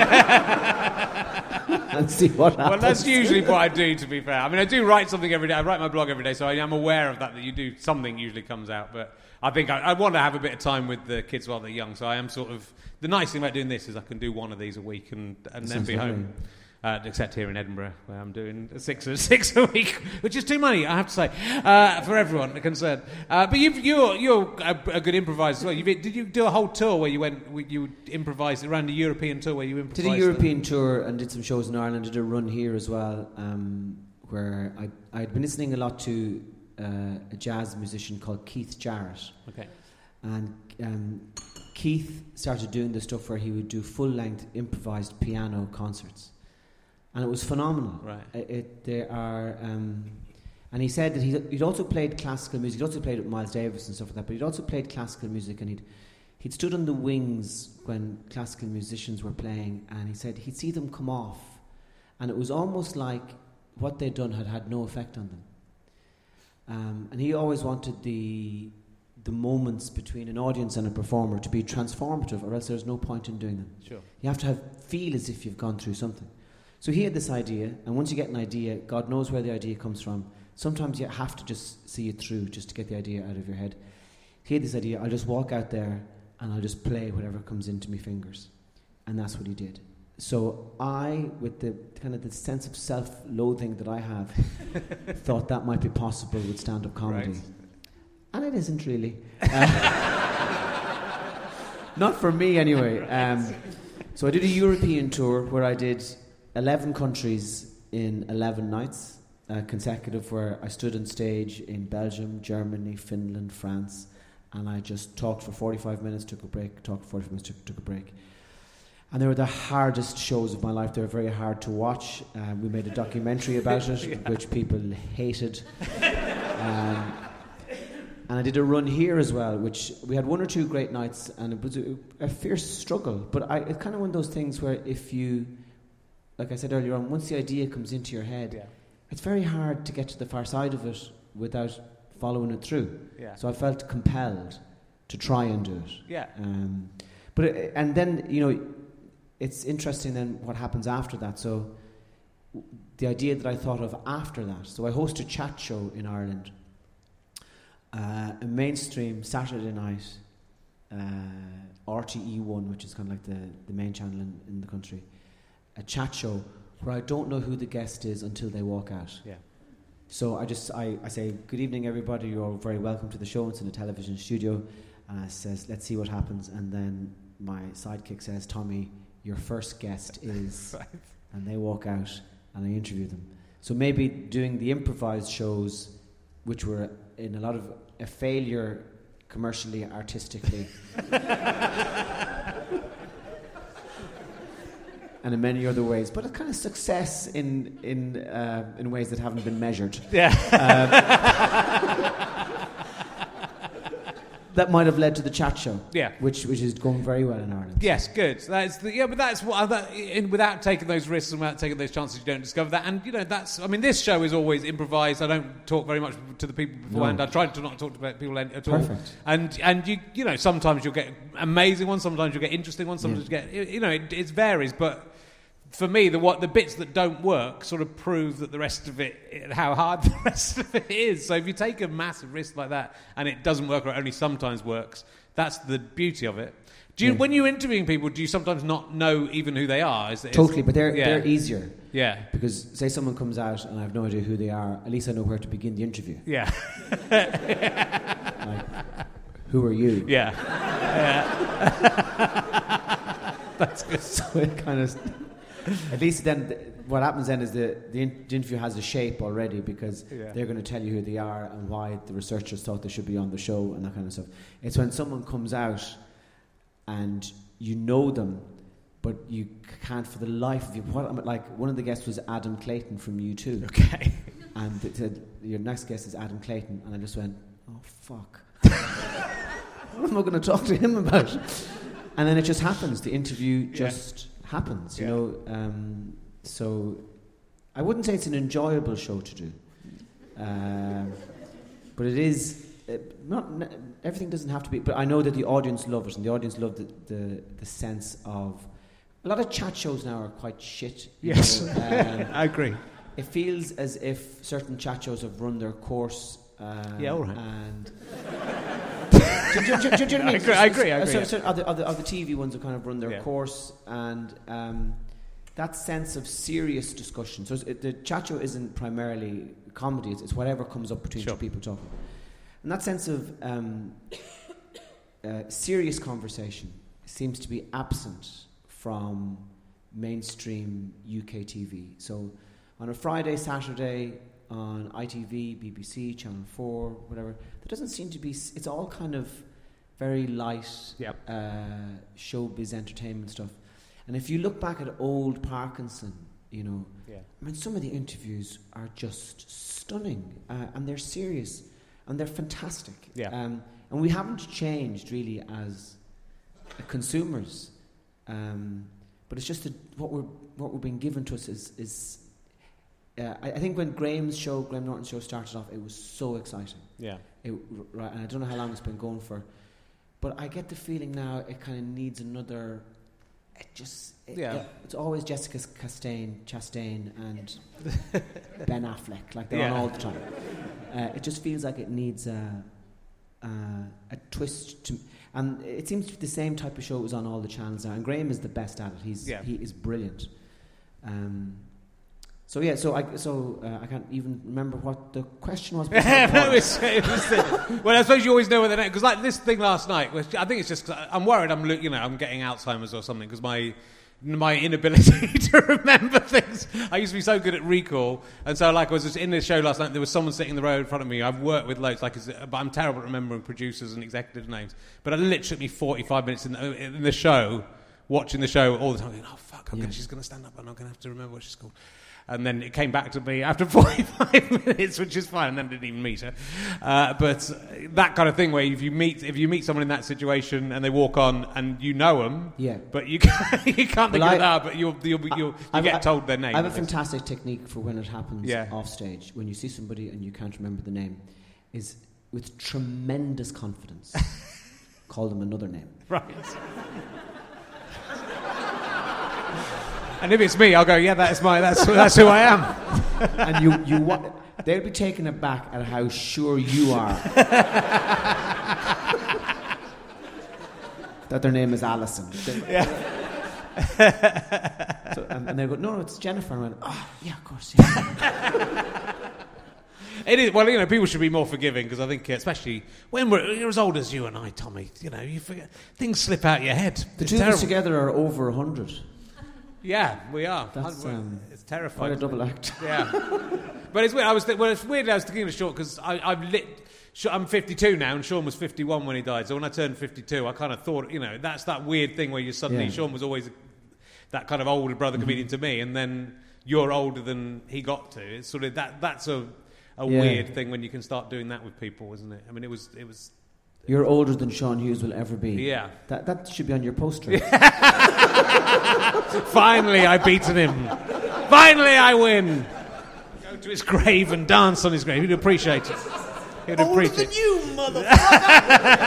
And see what happens. Well, that's usually what I do, to be fair. I mean, I do write something every day. I write my blog every day, so I am aware of that you do. Something usually comes out, but I think I want to have a bit of time with the kids while they're young, so I am sort of... The nice thing about doing this is I can do one of these a week and then be home. Except here in Edinburgh, where I'm doing 6 a week, which is too many, I have to say, for everyone concerned. But you're a good improviser as well. Did you do a whole tour where you improvised around a European tour where you improvised? Did a European tour and did some shows in Ireland. Did a run here as well, where I'd been listening a lot to a jazz musician called Keith Jarrett. Okay. And Keith started doing the stuff where he would do full-length improvised piano concerts. And it was phenomenal. Right. And he said that he'd also played classical music. He'd also played with Miles Davis and stuff like that. But he'd also played classical music, and he'd stood on the wings when classical musicians were playing. And he said he'd see them come off, and it was almost like what they'd done had no effect on them. And he always wanted the the moments between an audience and a performer to be transformative, or else there's no point in doing them. Sure. You have to feel as if you've gone through something. So he had this idea, and once you get an idea, God knows where the idea comes from. Sometimes you have to just see it through just to get the idea out of your head. He had this idea, I'll just walk out there and I'll just play whatever comes into my fingers. And that's what he did. So I, with the kind of the sense of self-loathing that I have, thought that might be possible with stand-up comedy. Right. And it isn't really. Not for me anyway. So I did a European tour where I did 11 countries in 11 nights consecutive, where I stood on stage in Belgium, Germany, Finland, France, and I just talked for 45 minutes, took a break, talked for 45 minutes, took a break. And they were the hardest shows of my life. They were very hard to watch. We made a documentary about it, which people hated. And I did a run here as well, which we had 1 or 2 great nights, and it was a fierce struggle. But it's kind of one of those things where if you, like I said earlier on, once the idea comes into your head, it's very hard to get to the far side of it without following it through. Yeah. So I felt compelled to try and do it. Yeah. And then, it's interesting then what happens after that. So the idea that I thought of after that. So I host a chat show in Ireland, a mainstream Saturday night, RTE1, which is kind of like the main channel in the country, a chat show where I don't know who the guest is until they walk out. Yeah. So I say, good evening everybody, you're all very welcome to the show. It's in a television studio. And I says, let's see what happens. And then my sidekick says, Tommy, your first guest is... Right. And they walk out and I interview them. So maybe doing the improvised shows, which were in a lot of a failure commercially, artistically, and in many other ways, but a kind of success in ways that haven't been measured. Yeah. That might have led to the chat show. Yeah. Which is going very well in Ireland. Yes, good. But that's what without taking those risks and without taking those chances, you don't discover that. And this show is always improvised. I don't talk very much to the people beforehand. I try to not talk to people at all. Perfect. And you sometimes you'll get amazing ones, sometimes you'll get interesting ones, sometimes you get it varies, but for me, the bits that don't work sort of prove that the rest of it, how hard the rest of it is. So if you take a massive risk like that and it doesn't work or it only sometimes works, that's the beauty of it. When you're interviewing people, do you sometimes not know even who they are? Totally, but they're easier. Yeah. Because say someone comes out and I have no idea who they are, at least I know where to begin the interview. Yeah. Like, who are you? Yeah. That's good. So it kind of... At least then, what happens then is the interview has a shape already, because they're going to tell you who they are and why the researchers thought they should be on the show and that kind of stuff. It's when someone comes out and you know them, but you can't for the life of you. One of the guests was Adam Clayton from U2. Okay. And they said, your next guest is Adam Clayton. And I just went, oh, fuck. What am I going to talk to him about? And then it just happens. The interview just... happens, so I wouldn't say it's an enjoyable show to do, but it is not everything doesn't have to be, but I know that the audience love it, and the audience love the sense of a lot of chat shows now are quite shit. Yes. I agree. It feels as if certain chat shows have run their course. All right. And do you know what I mean? I agree. So other TV ones have kind of run their course, and that sense of serious discussion. So the chat show isn't primarily comedy; it's whatever comes up between two people talking, and that sense of serious conversation seems to be absent from mainstream UK TV. So on a Friday, Saturday, on ITV, BBC, Channel 4, whatever, there doesn't seem to be... It's all kind of very light showbiz entertainment stuff. And if you look back at old Parkinson, some of the interviews are just stunning, and they're serious, and they're fantastic. Yeah. And we haven't changed really as consumers, but it's just that what we're being given to us is I think when Graham Norton's show started off, it was so exciting. Yeah. right, and I don't know how long it's been going for, but I get the feeling now it kind of needs another. It's always Jessica Chastain and Ben Affleck, like they're on all the time. It just feels like it needs a twist and it seems to be the same type of show is on all the channels now. And Graham is the best at it. He is brilliant. So I can't even remember what the question was. Well, I suppose you always know what the name, because like this thing last night, which I think it's just 'cause I'm worried I'm getting Alzheimer's or something because my inability to remember things. I used to be so good at recall, and so like I was just in this show last night. There was someone sitting in the row in front of me. I've worked with loads, but I'm terrible at remembering producers and executive names. But it literally took me 45 minutes in the show, watching the show all the time. Going, oh fuck, she's going to stand up, and I'm going to have to remember what she's called. And then it came back to me after 45 minutes, which is fine, and then I didn't even meet her. But that kind of thing where if you meet someone in that situation and they walk on and you know them, but you can't think of that, but you get told their name. I have a fantastic technique for when it happens off stage. When you see somebody and you can't remember the name, is with tremendous confidence call them another name. Right. And if it's me, I'll go, that's who I am. And they'll be taken aback at how sure you are that their name is Alison. And they go, no, it's Jennifer. And I went, oh, yeah, of course, yeah. It is. Well, people should be more forgiving because I think, especially when you're as old as you and I, Tommy, you forget things slip out your head. The two of us together are over 100. Yeah, we are. It's terrifying. Quite a double act. Yeah, but it's weird. It's weird. I was thinking of Sean because I'm 52 now, and Sean was 51 when he died. So when I turned 52, I kind of thought, that's that weird thing where you suddenly Sean was always that kind of older brother comedian to me, and then you're older than he got to. It's sort of that's a weird thing when you can start doing that with people, isn't it? I mean, it was. You're older than Sean Hughes will ever be. Yeah. That should be on your poster. Finally, I've beaten him. Finally, I win. Go to his grave and dance on his grave. He'd appreciate it. Older than you, motherfucker!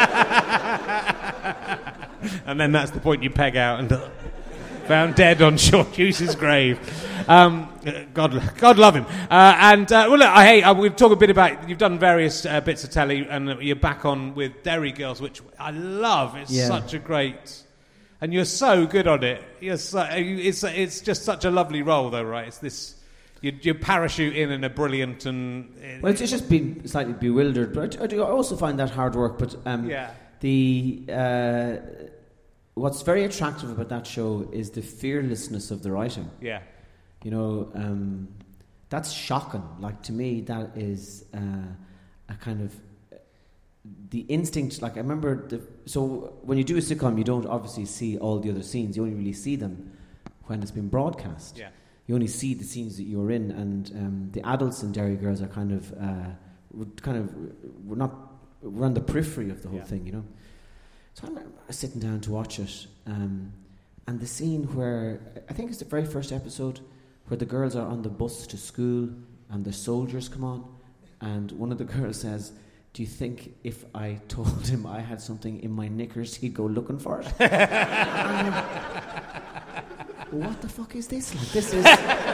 And then that's the point you peg out and found dead on Sean Hughes' grave. God love him. We'll talk a bit about. You've done various bits of telly, and you're back on with Derry Girls, which I love. It's such a great, and you're so good on it. It's just such a lovely role, though, right? It's this. You parachute in a brilliant and. It's just been slightly bewildered, but I do also find that hard work. But what's very attractive about that show is the fearlessness of the writing. Yeah. That's shocking. Like, to me, that is a kind of the instinct. Like, I remember so when you do a sitcom, you don't obviously see all the other scenes. You only really see them when it's been broadcast. Yeah. You only see the scenes that you're in, and the adults in Derry Girls are we're on the periphery of the whole thing, So I remember sitting down to watch it, and the scene where I think it's the very first episode where the girls are on the bus to school and the soldiers come on, and one of the girls says, "Do you think if I told him I had something in my knickers, he'd go looking for it?" What the fuck is this? Like, this is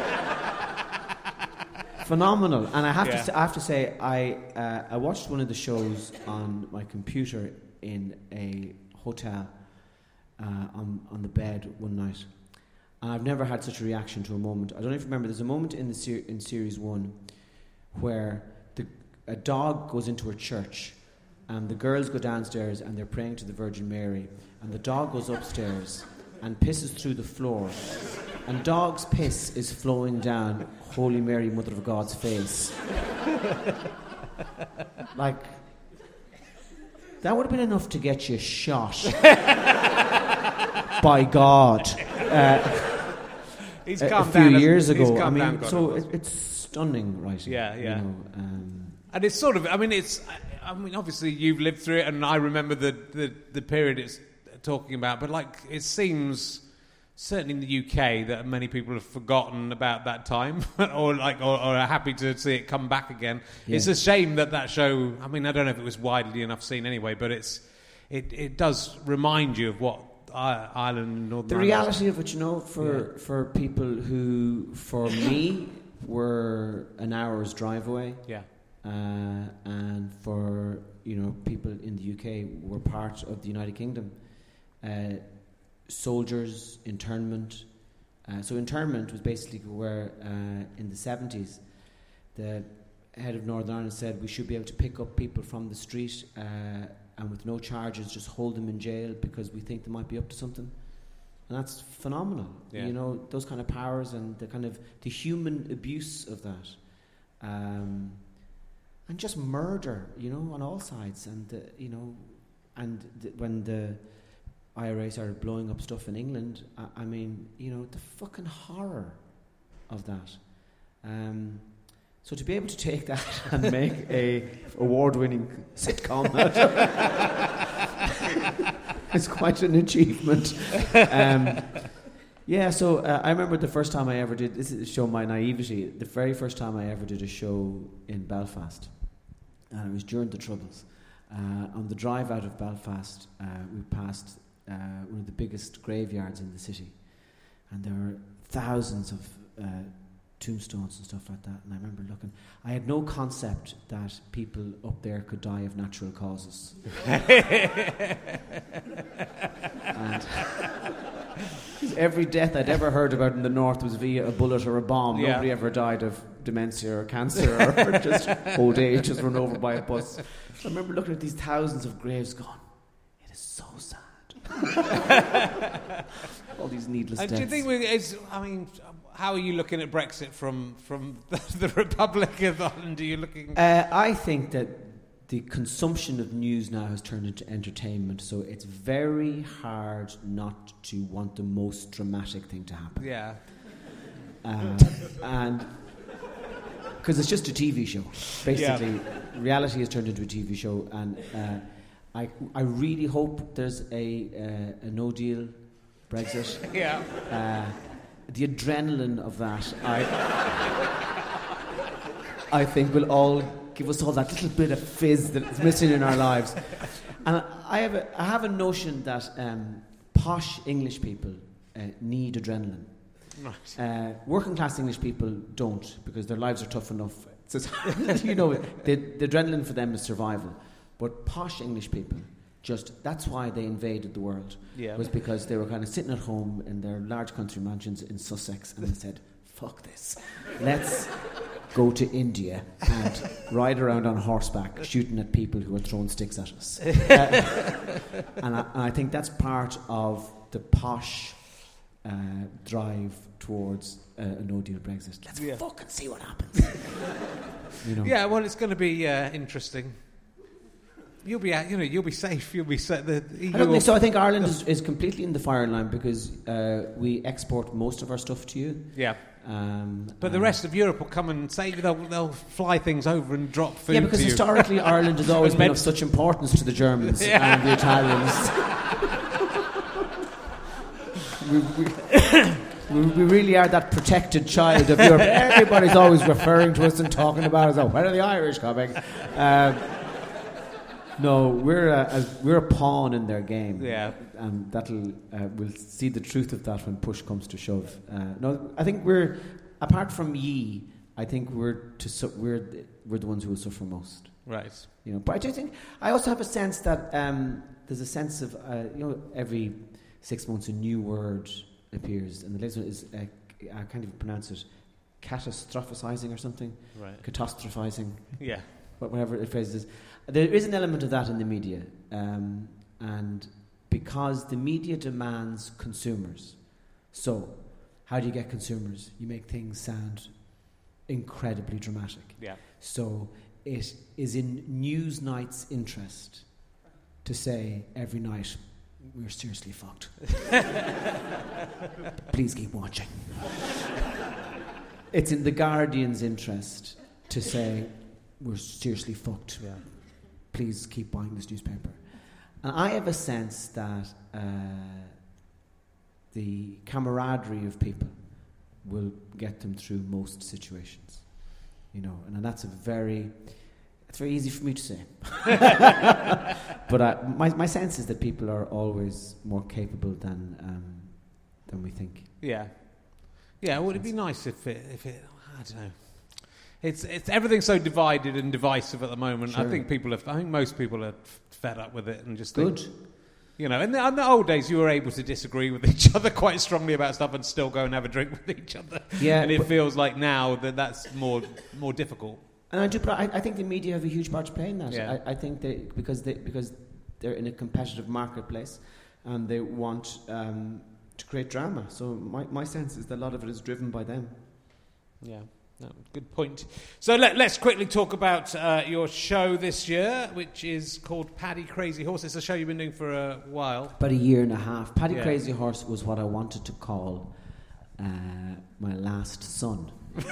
phenomenal. And I have to say, I watched one of the shows on my computer in a hotel on the bed one night. And I've never had such a reaction to a moment. I don't even remember. There's a moment in in series 1 where a dog goes into a church, and the girls go downstairs and they're praying to the Virgin Mary, and the dog goes upstairs and pisses through the floor, and dog's piss is flowing down Holy Mary, Mother of God's face. Like, that would have been enough to get you shot. By God. He's a few years ago. I mean, so it's stunning writing. Yeah. And it's sort of. I mean, obviously you've lived through it, and I remember the period it's talking about. But like, it seems certainly in the UK, that many people have forgotten about that time, or are happy to see it come back again. Yeah. It's a shame that show. I mean, I don't know if it was widely enough seen anyway, but it does remind you of what Ireland and Northern Ireland. Reality of it, for people who, for me, were an hour's drive away. Yeah. And for people in the UK were part of the United Kingdom. Soldiers, internment. So internment was basically where in the 70s the head of Northern Ireland said we should be able to pick up people from the street and with no charges just hold them in jail because we think they might be up to something. And that's phenomenal. Yeah. Those kind of powers and the human abuse of that. And just murder, on all sides. And, when the IRA started blowing up stuff in England, the fucking horror of that. So to be able to take that and make a award-winning sitcom it's quite an achievement. So I remember the first time I ever did, this is show my naivety, the very first time I ever did a show in Belfast, and it was during the Troubles. On the drive out of Belfast, we passed one of the biggest graveyards in the city, and there were thousands of tombstones and stuff like that. And I remember looking, I had no concept that people up there could die of natural causes. And every death I'd ever heard about in the north was via a bullet or a bomb. Yeah. Nobody ever died of dementia or cancer or just old age, just run over by a bus. So I remember looking at these thousands of graves going, it is so sad. All these needless deaths. Do you think how are you looking at Brexit from the Republic of Ireland? Are you looking? I think that the consumption of news now has turned into entertainment, so it's very hard not to want the most dramatic thing to happen. Yeah. And because it's just a TV show, basically, reality has turned into a TV show, and I really hope there's a no deal Brexit. Yeah. The adrenaline of that, I think, will all give us all that little bit of fizz that is missing in our lives. And I have a notion that posh English people need adrenaline. Right. Working class English people don't, because their lives are tough enough. So the adrenaline for them is survival. But posh English people, that's why they invaded the world. Yeah. Was because they were kind of sitting at home in their large country mansions in Sussex, and they said, fuck this, let's go to India and ride around on horseback shooting at people who are throwing sticks at us. And I think that's part of the posh drive towards a no-deal Brexit. Let's fucking see what happens. Yeah, well, it's going to be interesting. You'll be safe. You'll be safe. I don't think so. I think Ireland is completely in the firing line because we export most of our stuff to you. Yeah. But the rest of Europe will come and say they'll fly things over and drop food. Yeah, because to historically Ireland has always been of such importance to the Germans and the Italians. We really are that protected child of Europe. Everybody's always referring to us and talking about us. Oh, when are the Irish coming? No, we're a pawn in their game. Yeah, and we'll see the truth of that when push comes to shove. No, I think we're, apart from ye, I think we're the ones who will suffer most. Right. But I do think I also have a sense that there's a sense of every 6 months a new word appears, and the latest one is I can't even pronounce it, catastrophizing or something. Right. Catastrophizing. Yeah. Whatever the phrase is. There is an element of that in the media, and because the media demands consumers. So, how do you get consumers? You make things sound incredibly dramatic. Yeah. So, it is in Newsnight's interest to say every night, we're seriously fucked. Please keep watching. It's in The Guardian's interest to say, we're seriously fucked. Yeah. Please keep buying this newspaper. And I have a sense that the camaraderie of people will get them through most situations, you know, and that's it's very easy for me to say. But my sense is that people are always more capable than we think. Yeah. Yeah, well, it'd be nice if it I don't know. It's everything's so divided and divisive at the moment. Sure. I think most people are fed up with it and just Good. think, you know, in the old days you were able to disagree with each other quite strongly about stuff and still go and have a drink with each other. Yeah, and it feels like now that's more difficult. And I think the media have a huge part to play in that. Yeah. I think because they're in a competitive marketplace and they want to create drama. So my sense is that a lot of it is driven by them. Yeah. No, good point. So let's quickly talk about your show this year, which is called Paddy Crazy Horse. It's a show you've been doing for a while. About a year and a half. Paddy Crazy Horse was what I wanted to call my last son.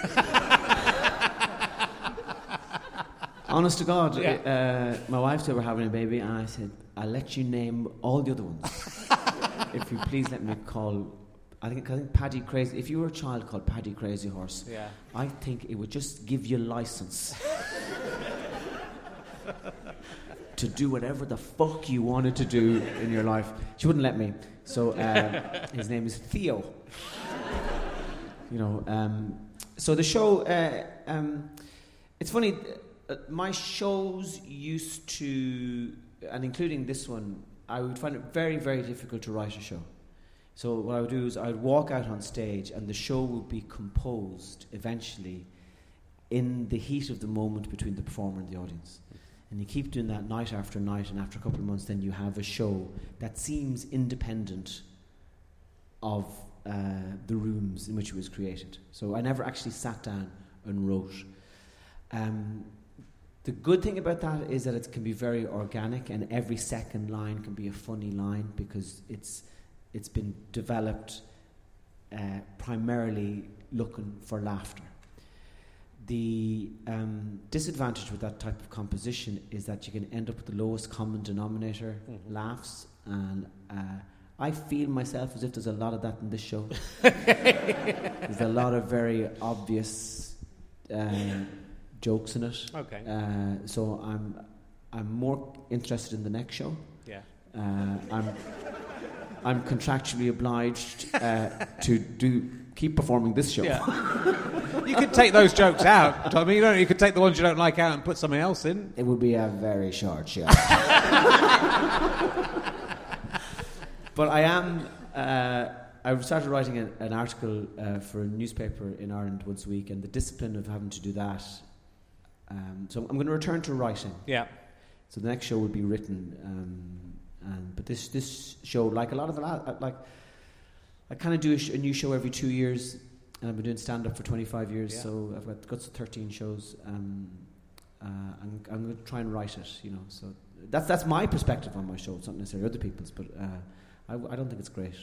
Honest to God, my wife said we're having a baby, and I said, I'll let you name all the other ones. If you please let me call... I think Paddy Crazy... If you were a child called Paddy Crazy Horse, I think it would just give you license to do whatever the fuck you wanted to do in your life. She wouldn't let me. So his name is Theo. You know, so the show... it's funny... my shows used to... And including this one, I would find it very, very difficult to write a show. So what I would do is I would walk out on stage and the show would be composed eventually in the heat of the moment between the performer and the audience. And you keep doing that night after night, and after a couple of months then you have a show that seems independent of the rooms in which it was created. So I never actually sat down and wrote. The good thing about that is that it can be very organic, and every second line can be a funny line because it's been developed primarily looking for laughter. The disadvantage with that type of composition is that you can end up with the lowest common denominator, laughs, and I feel myself as if there's a lot of that in this show. There's a lot of very obvious jokes in it. Okay. So I'm more interested in the next show. Yeah. I'm contractually obliged to keep performing this show. Yeah. You could take those jokes out, Tommy. You could take the ones you don't like out and put something else in. It would be a very short show. But I am... I've started writing an article for a newspaper in Ireland once a week, and the discipline of having to do that... so I'm going to return to writing. Yeah. So the next show will be written... but this show, like a lot of I kind of do a new show every 2 years, and I've been doing stand-up for 25 years, so I've got 13 shows, and I'm going to try and write it, you know. So that's my perspective on my show. It's not necessarily other people's, but I don't think it's great.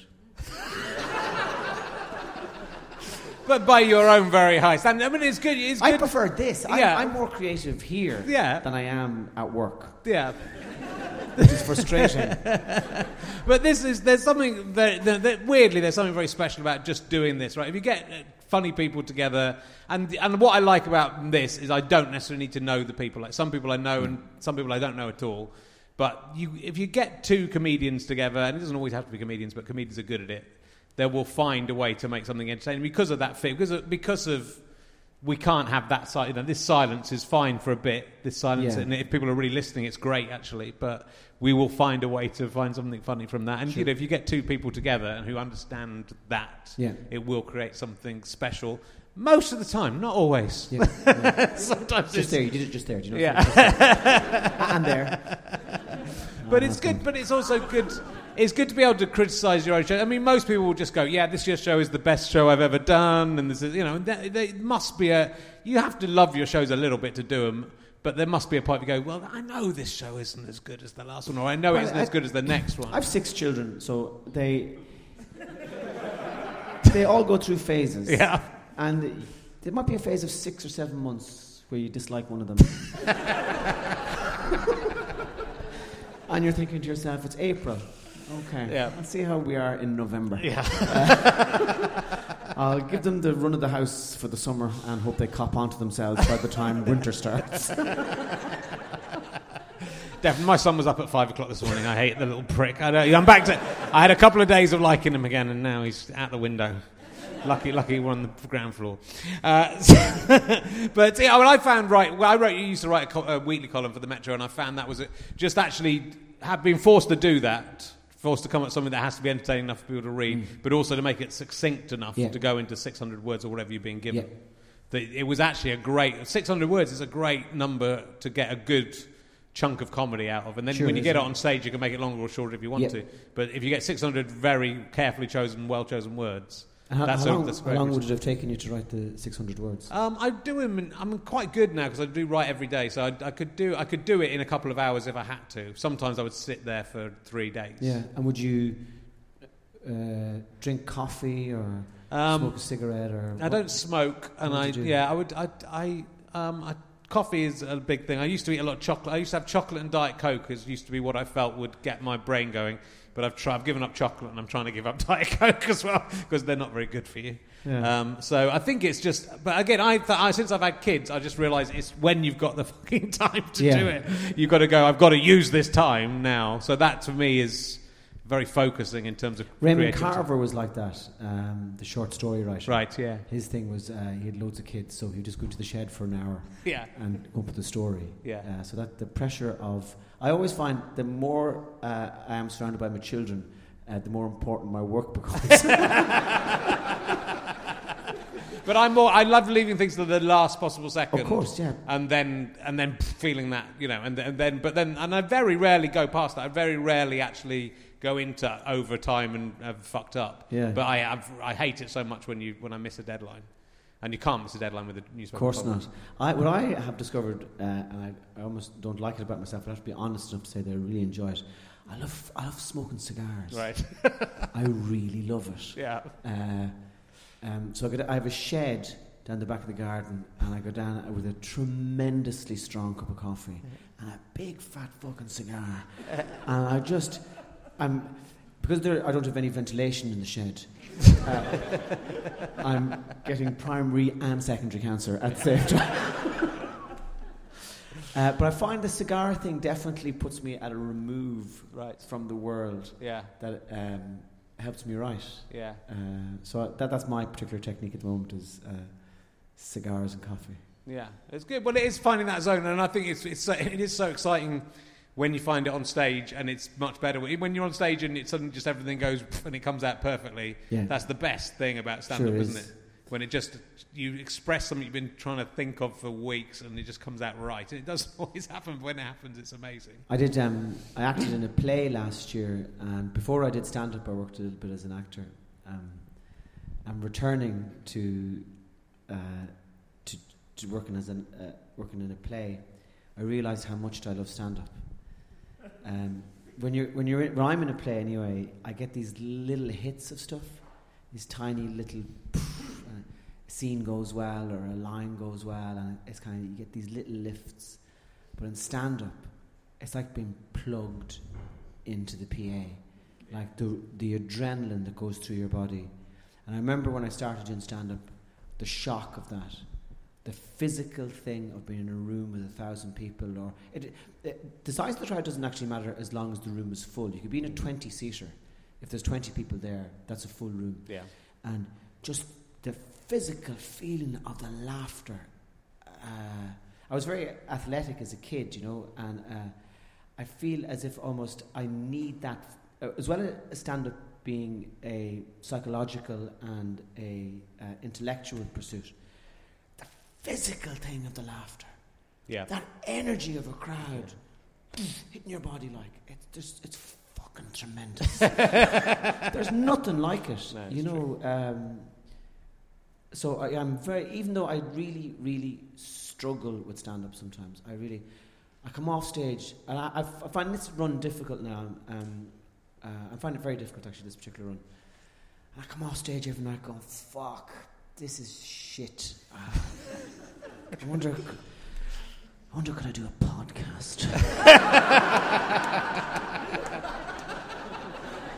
But by your own very high standard. I mean, it's good. It's good. I prefer this. Yeah. I'm more creative here than I am at work. Yeah. Which is frustrating. But there's something that weirdly there's something very special about just doing this, right? If you get funny people together, and what I like about this is I don't necessarily need to know the people. Like some people I know and some people I don't know at all. But if you get two comedians together, and it doesn't always have to be comedians, but comedians are good at it, they will find a way to make something entertaining because of that fit. Because of we can't have that silence. You know, this silence is fine for a bit. This silence, and if people are really listening, it's great actually. But we will find a way to find something funny from that. And you know, if you get two people together and who understand that, it will create something special. Most of the time, not always. Yeah. Sometimes just there. You did it just there. Do you know? Yeah. And there. But it's good. But it's also good. It's good to be able to criticise your own show. I mean, most people will just go, "Yeah, this year's show is the best show I've ever done," and this is, you know, there must be you have to love your shows a little bit to do them, but there must be a point where you go, "Well, I know this show isn't as good as the last one, or I know it isn't as good as the next one." I have 6 children, so they all go through phases. Yeah, and there might be a phase of 6 or 7 months where you dislike one of them. And you're thinking to yourself, it's April. Okay. Yeah. Let's see how we are in November. Yeah. I'll give them the run of the house for the summer and hope they cop onto themselves by the time winter starts. Definitely. My son was up at 5 o'clock this morning. I hate the little prick. I'm back to... I had a couple of days of liking him again, and now he's out the window. Lucky we're on the ground floor. But yeah, I found, I used to write a weekly column for the Metro, and I found that was just actually have been forced to do that, forced to come up with something that has to be entertaining enough for people to read, but also to make it succinct enough to go into 600 words or whatever you're being given. Yeah. It was actually 600 words is a great number to get a good chunk of comedy out of, and then when you get it on stage you can make it longer or shorter if you want to, but if you get 600 very carefully chosen, well chosen words, how long would it have taken you to write the 600 words? I do them. I'm quite good now because I do write every day, so I could do it in a couple of hours if I had to. Sometimes I would sit there for 3 days. Yeah, and would you drink coffee or smoke a cigarette? Or I don't smoke, and coffee is a big thing. I used to eat a lot of chocolate. I used to have chocolate and Diet Coke. It used to be what I felt would get my brain going. But I've given up chocolate, and I'm trying to give up Diet Coke as well because they're not very good for you. Yeah. So I think it's just... But again, since I've had kids, I just realised it's when you've got the fucking time to do it. You've got to go, I've got to use this time now. So that, to me, is very focusing in terms of Raymond Carver was like that, the short story writer. Right, yeah. His thing was he had loads of kids, so he'd just go to the shed for an hour and come up with a story. Yeah. So that the pressure of... I always find the more I am surrounded by my children, the more important my work becomes. But I love leaving things to the last possible second. Of course, yeah. And then feeling that, but then I very rarely go past that. I very rarely actually go into overtime and have fucked up. Yeah. But I hate it so much when I miss a deadline. And you can't miss a deadline with a newspaper. Of course not. What I have discovered, and I almost don't like it about myself, but I have to be honest enough to say that I really enjoy it. I love smoking cigars. Right. I really love it. Yeah. So I have a shed down the back of the garden, and I go down with a tremendously strong cup of coffee and a big fat fucking cigar, and because I don't have any ventilation in the shed. I'm getting primary and secondary cancer at the same time. But I find the cigar thing definitely puts me at a remove from the world. Yeah. That helps me write. Yeah. So that's my particular technique at the moment is cigars and coffee. Yeah, it's good. Well, it is finding that zone, and I think it is so exciting when you find it on stage, and it's much better when you're on stage and it suddenly just everything goes and it comes out perfectly. Yeah. That's the best thing about stand-up, isn't it? When it just you express something you've been trying to think of for weeks, and it just comes out right. And it doesn't always happen, but when it happens, it's amazing. I did. I acted in a play last year, and before I did stand-up, I worked a little bit as an actor. I'm returning to working in a play. I realised how much I love stand-up. When I'm in a play anyway, I get these little hits of stuff, these tiny little. A scene goes well or a line goes well, and it's kind of you get these little lifts. But in stand-up, it's like being plugged into the PA, like the adrenaline that goes through your body. And I remember when I started doing stand-up, the shock of that. The physical thing of being in a room with 1,000 people, or the size of the crowd doesn't actually matter as long as the room is full. You could be in a 20-seater. If there's 20 people there, that's a full room. Yeah. And just the physical feeling of the laughter. I was very athletic as a kid, and I feel as if almost I need that, as well as stand-up being a psychological and a intellectual pursuit. Physical thing of the laughter, that energy of a crowd hitting your body like it's fucking tremendous. There's nothing like it, no, so I'm very, even though I really, really struggle with stand-up sometimes. I come off stage and I find this run difficult now. I find it very difficult actually, this particular run. And I come off stage every night going, fuck. This is shit. I wonder could I do a podcast?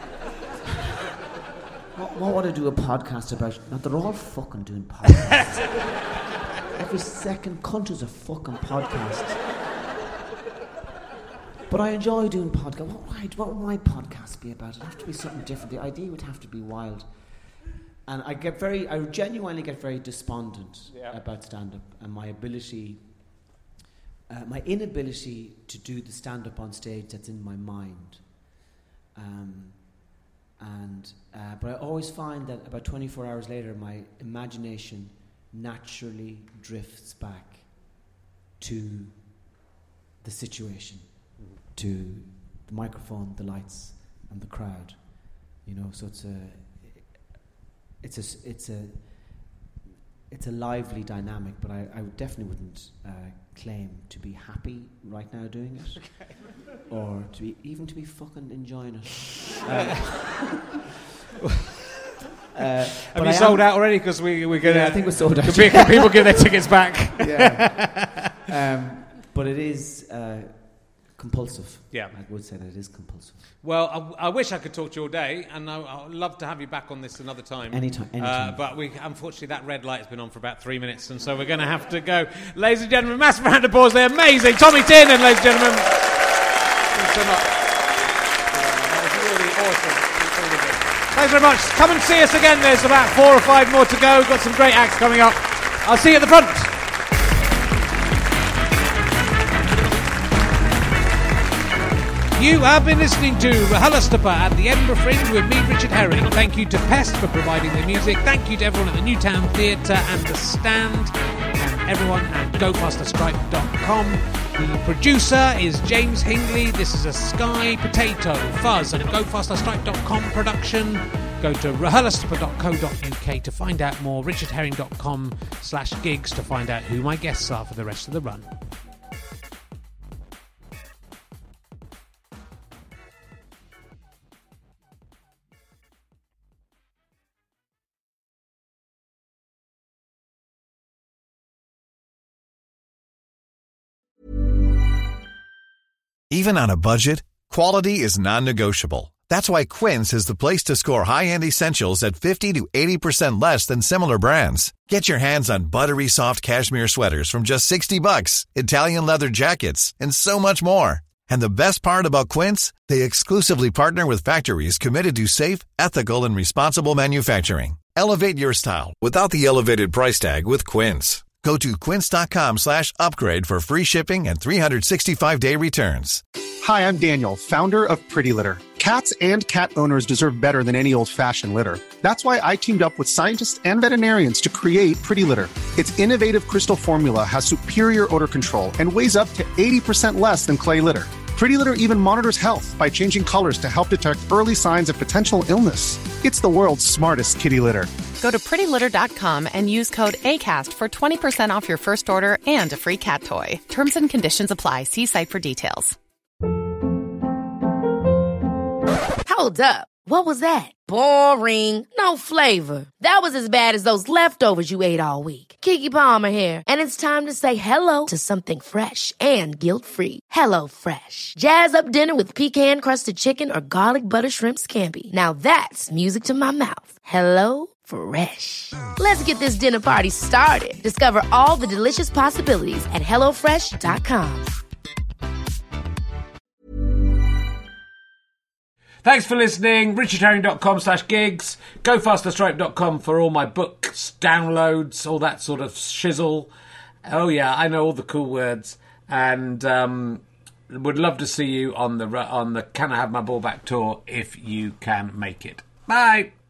what would I do a podcast about? Now, they're all fucking doing podcasts. Every second cunt is a fucking podcast. But I enjoy doing podcasts. What would my podcast be about? It'd have to be something different. The idea would have to be wild. And I genuinely get very despondent about stand-up and my inability to do the stand-up on stage that's in my mind. But I always find that about 24 hours later, my imagination naturally drifts back to the situation, to the microphone, the lights, and the crowd. You know, so it's a lively dynamic, but I definitely wouldn't claim to be happy right now doing it, or to be fucking enjoying it. Have you sold out already? Because we're going to... I think we're sold out. Can people give their tickets back? Yeah. But it is compulsive. Yeah. I would say that it is compulsive. Well, I wish I could talk to you all day, and I'd love to have you back on this another time. Anytime. But unfortunately, that red light has been on for about 3 minutes, and so we're going to have to go. Ladies and gentlemen, massive round of applause. They're amazing. Tommy Tiernan, ladies and gentlemen. Thanks so much. That was really awesome. Thanks very much. Come and see us again. There's about 4 or 5 more to go. We've got some great acts coming up. I'll see you at the front. You have been listening to RHLSTP at the Edinburgh Fringe with me, Richard Herring. Thank you to Pest for providing the music. Thank you to everyone at the Newtown Theatre and The Stand, and everyone at GoFasterStripe.com. The producer is James Hingley. This is a Sky Potato Fuzz and GoFasterStripe.com production. Go to RHLSTP.co.uk to find out more. RichardHerring.com/gigs to find out who my guests are for the rest of the run. Even on a budget, quality is non-negotiable. That's why Quince is the place to score high-end essentials at 50 to 80% less than similar brands. Get your hands on buttery soft cashmere sweaters from just $60, Italian leather jackets, and so much more. And the best part about Quince, they exclusively partner with factories committed to safe, ethical, and responsible manufacturing. Elevate your style without the elevated price tag with Quince. Go to quince.com/upgrade for free shipping and 365-day returns. Hi, I'm Daniel, founder of Pretty Litter. Cats and cat owners deserve better than any old-fashioned litter. That's why I teamed up with scientists and veterinarians to create Pretty Litter. Its innovative crystal formula has superior odor control and weighs up to 80% less than clay litter. Pretty Litter even monitors health by changing colors to help detect early signs of potential illness. It's the world's smartest kitty litter. Go to prettylitter.com and use code ACAST for 20% off your first order and a free cat toy. Terms and conditions apply. See site for details. Hold up. What was that? Boring. No flavor. That was as bad as those leftovers you ate all week. Keke Palmer here, and it's time to say hello to something fresh and guilt-free. Hello Fresh. Jazz up dinner with pecan-crusted chicken or garlic butter shrimp scampi. Now that's music to my mouth. Hello Fresh. Let's get this dinner party started. Discover all the delicious possibilities at HelloFresh.com. Thanks for listening. RichardHerring.com/gigs. GoFasterStripe.com for all my books, downloads, all that sort of shizzle. Oh yeah, I know all the cool words. And would love to see you on the Can I Have My Ball Back tour if you can make it. Bye.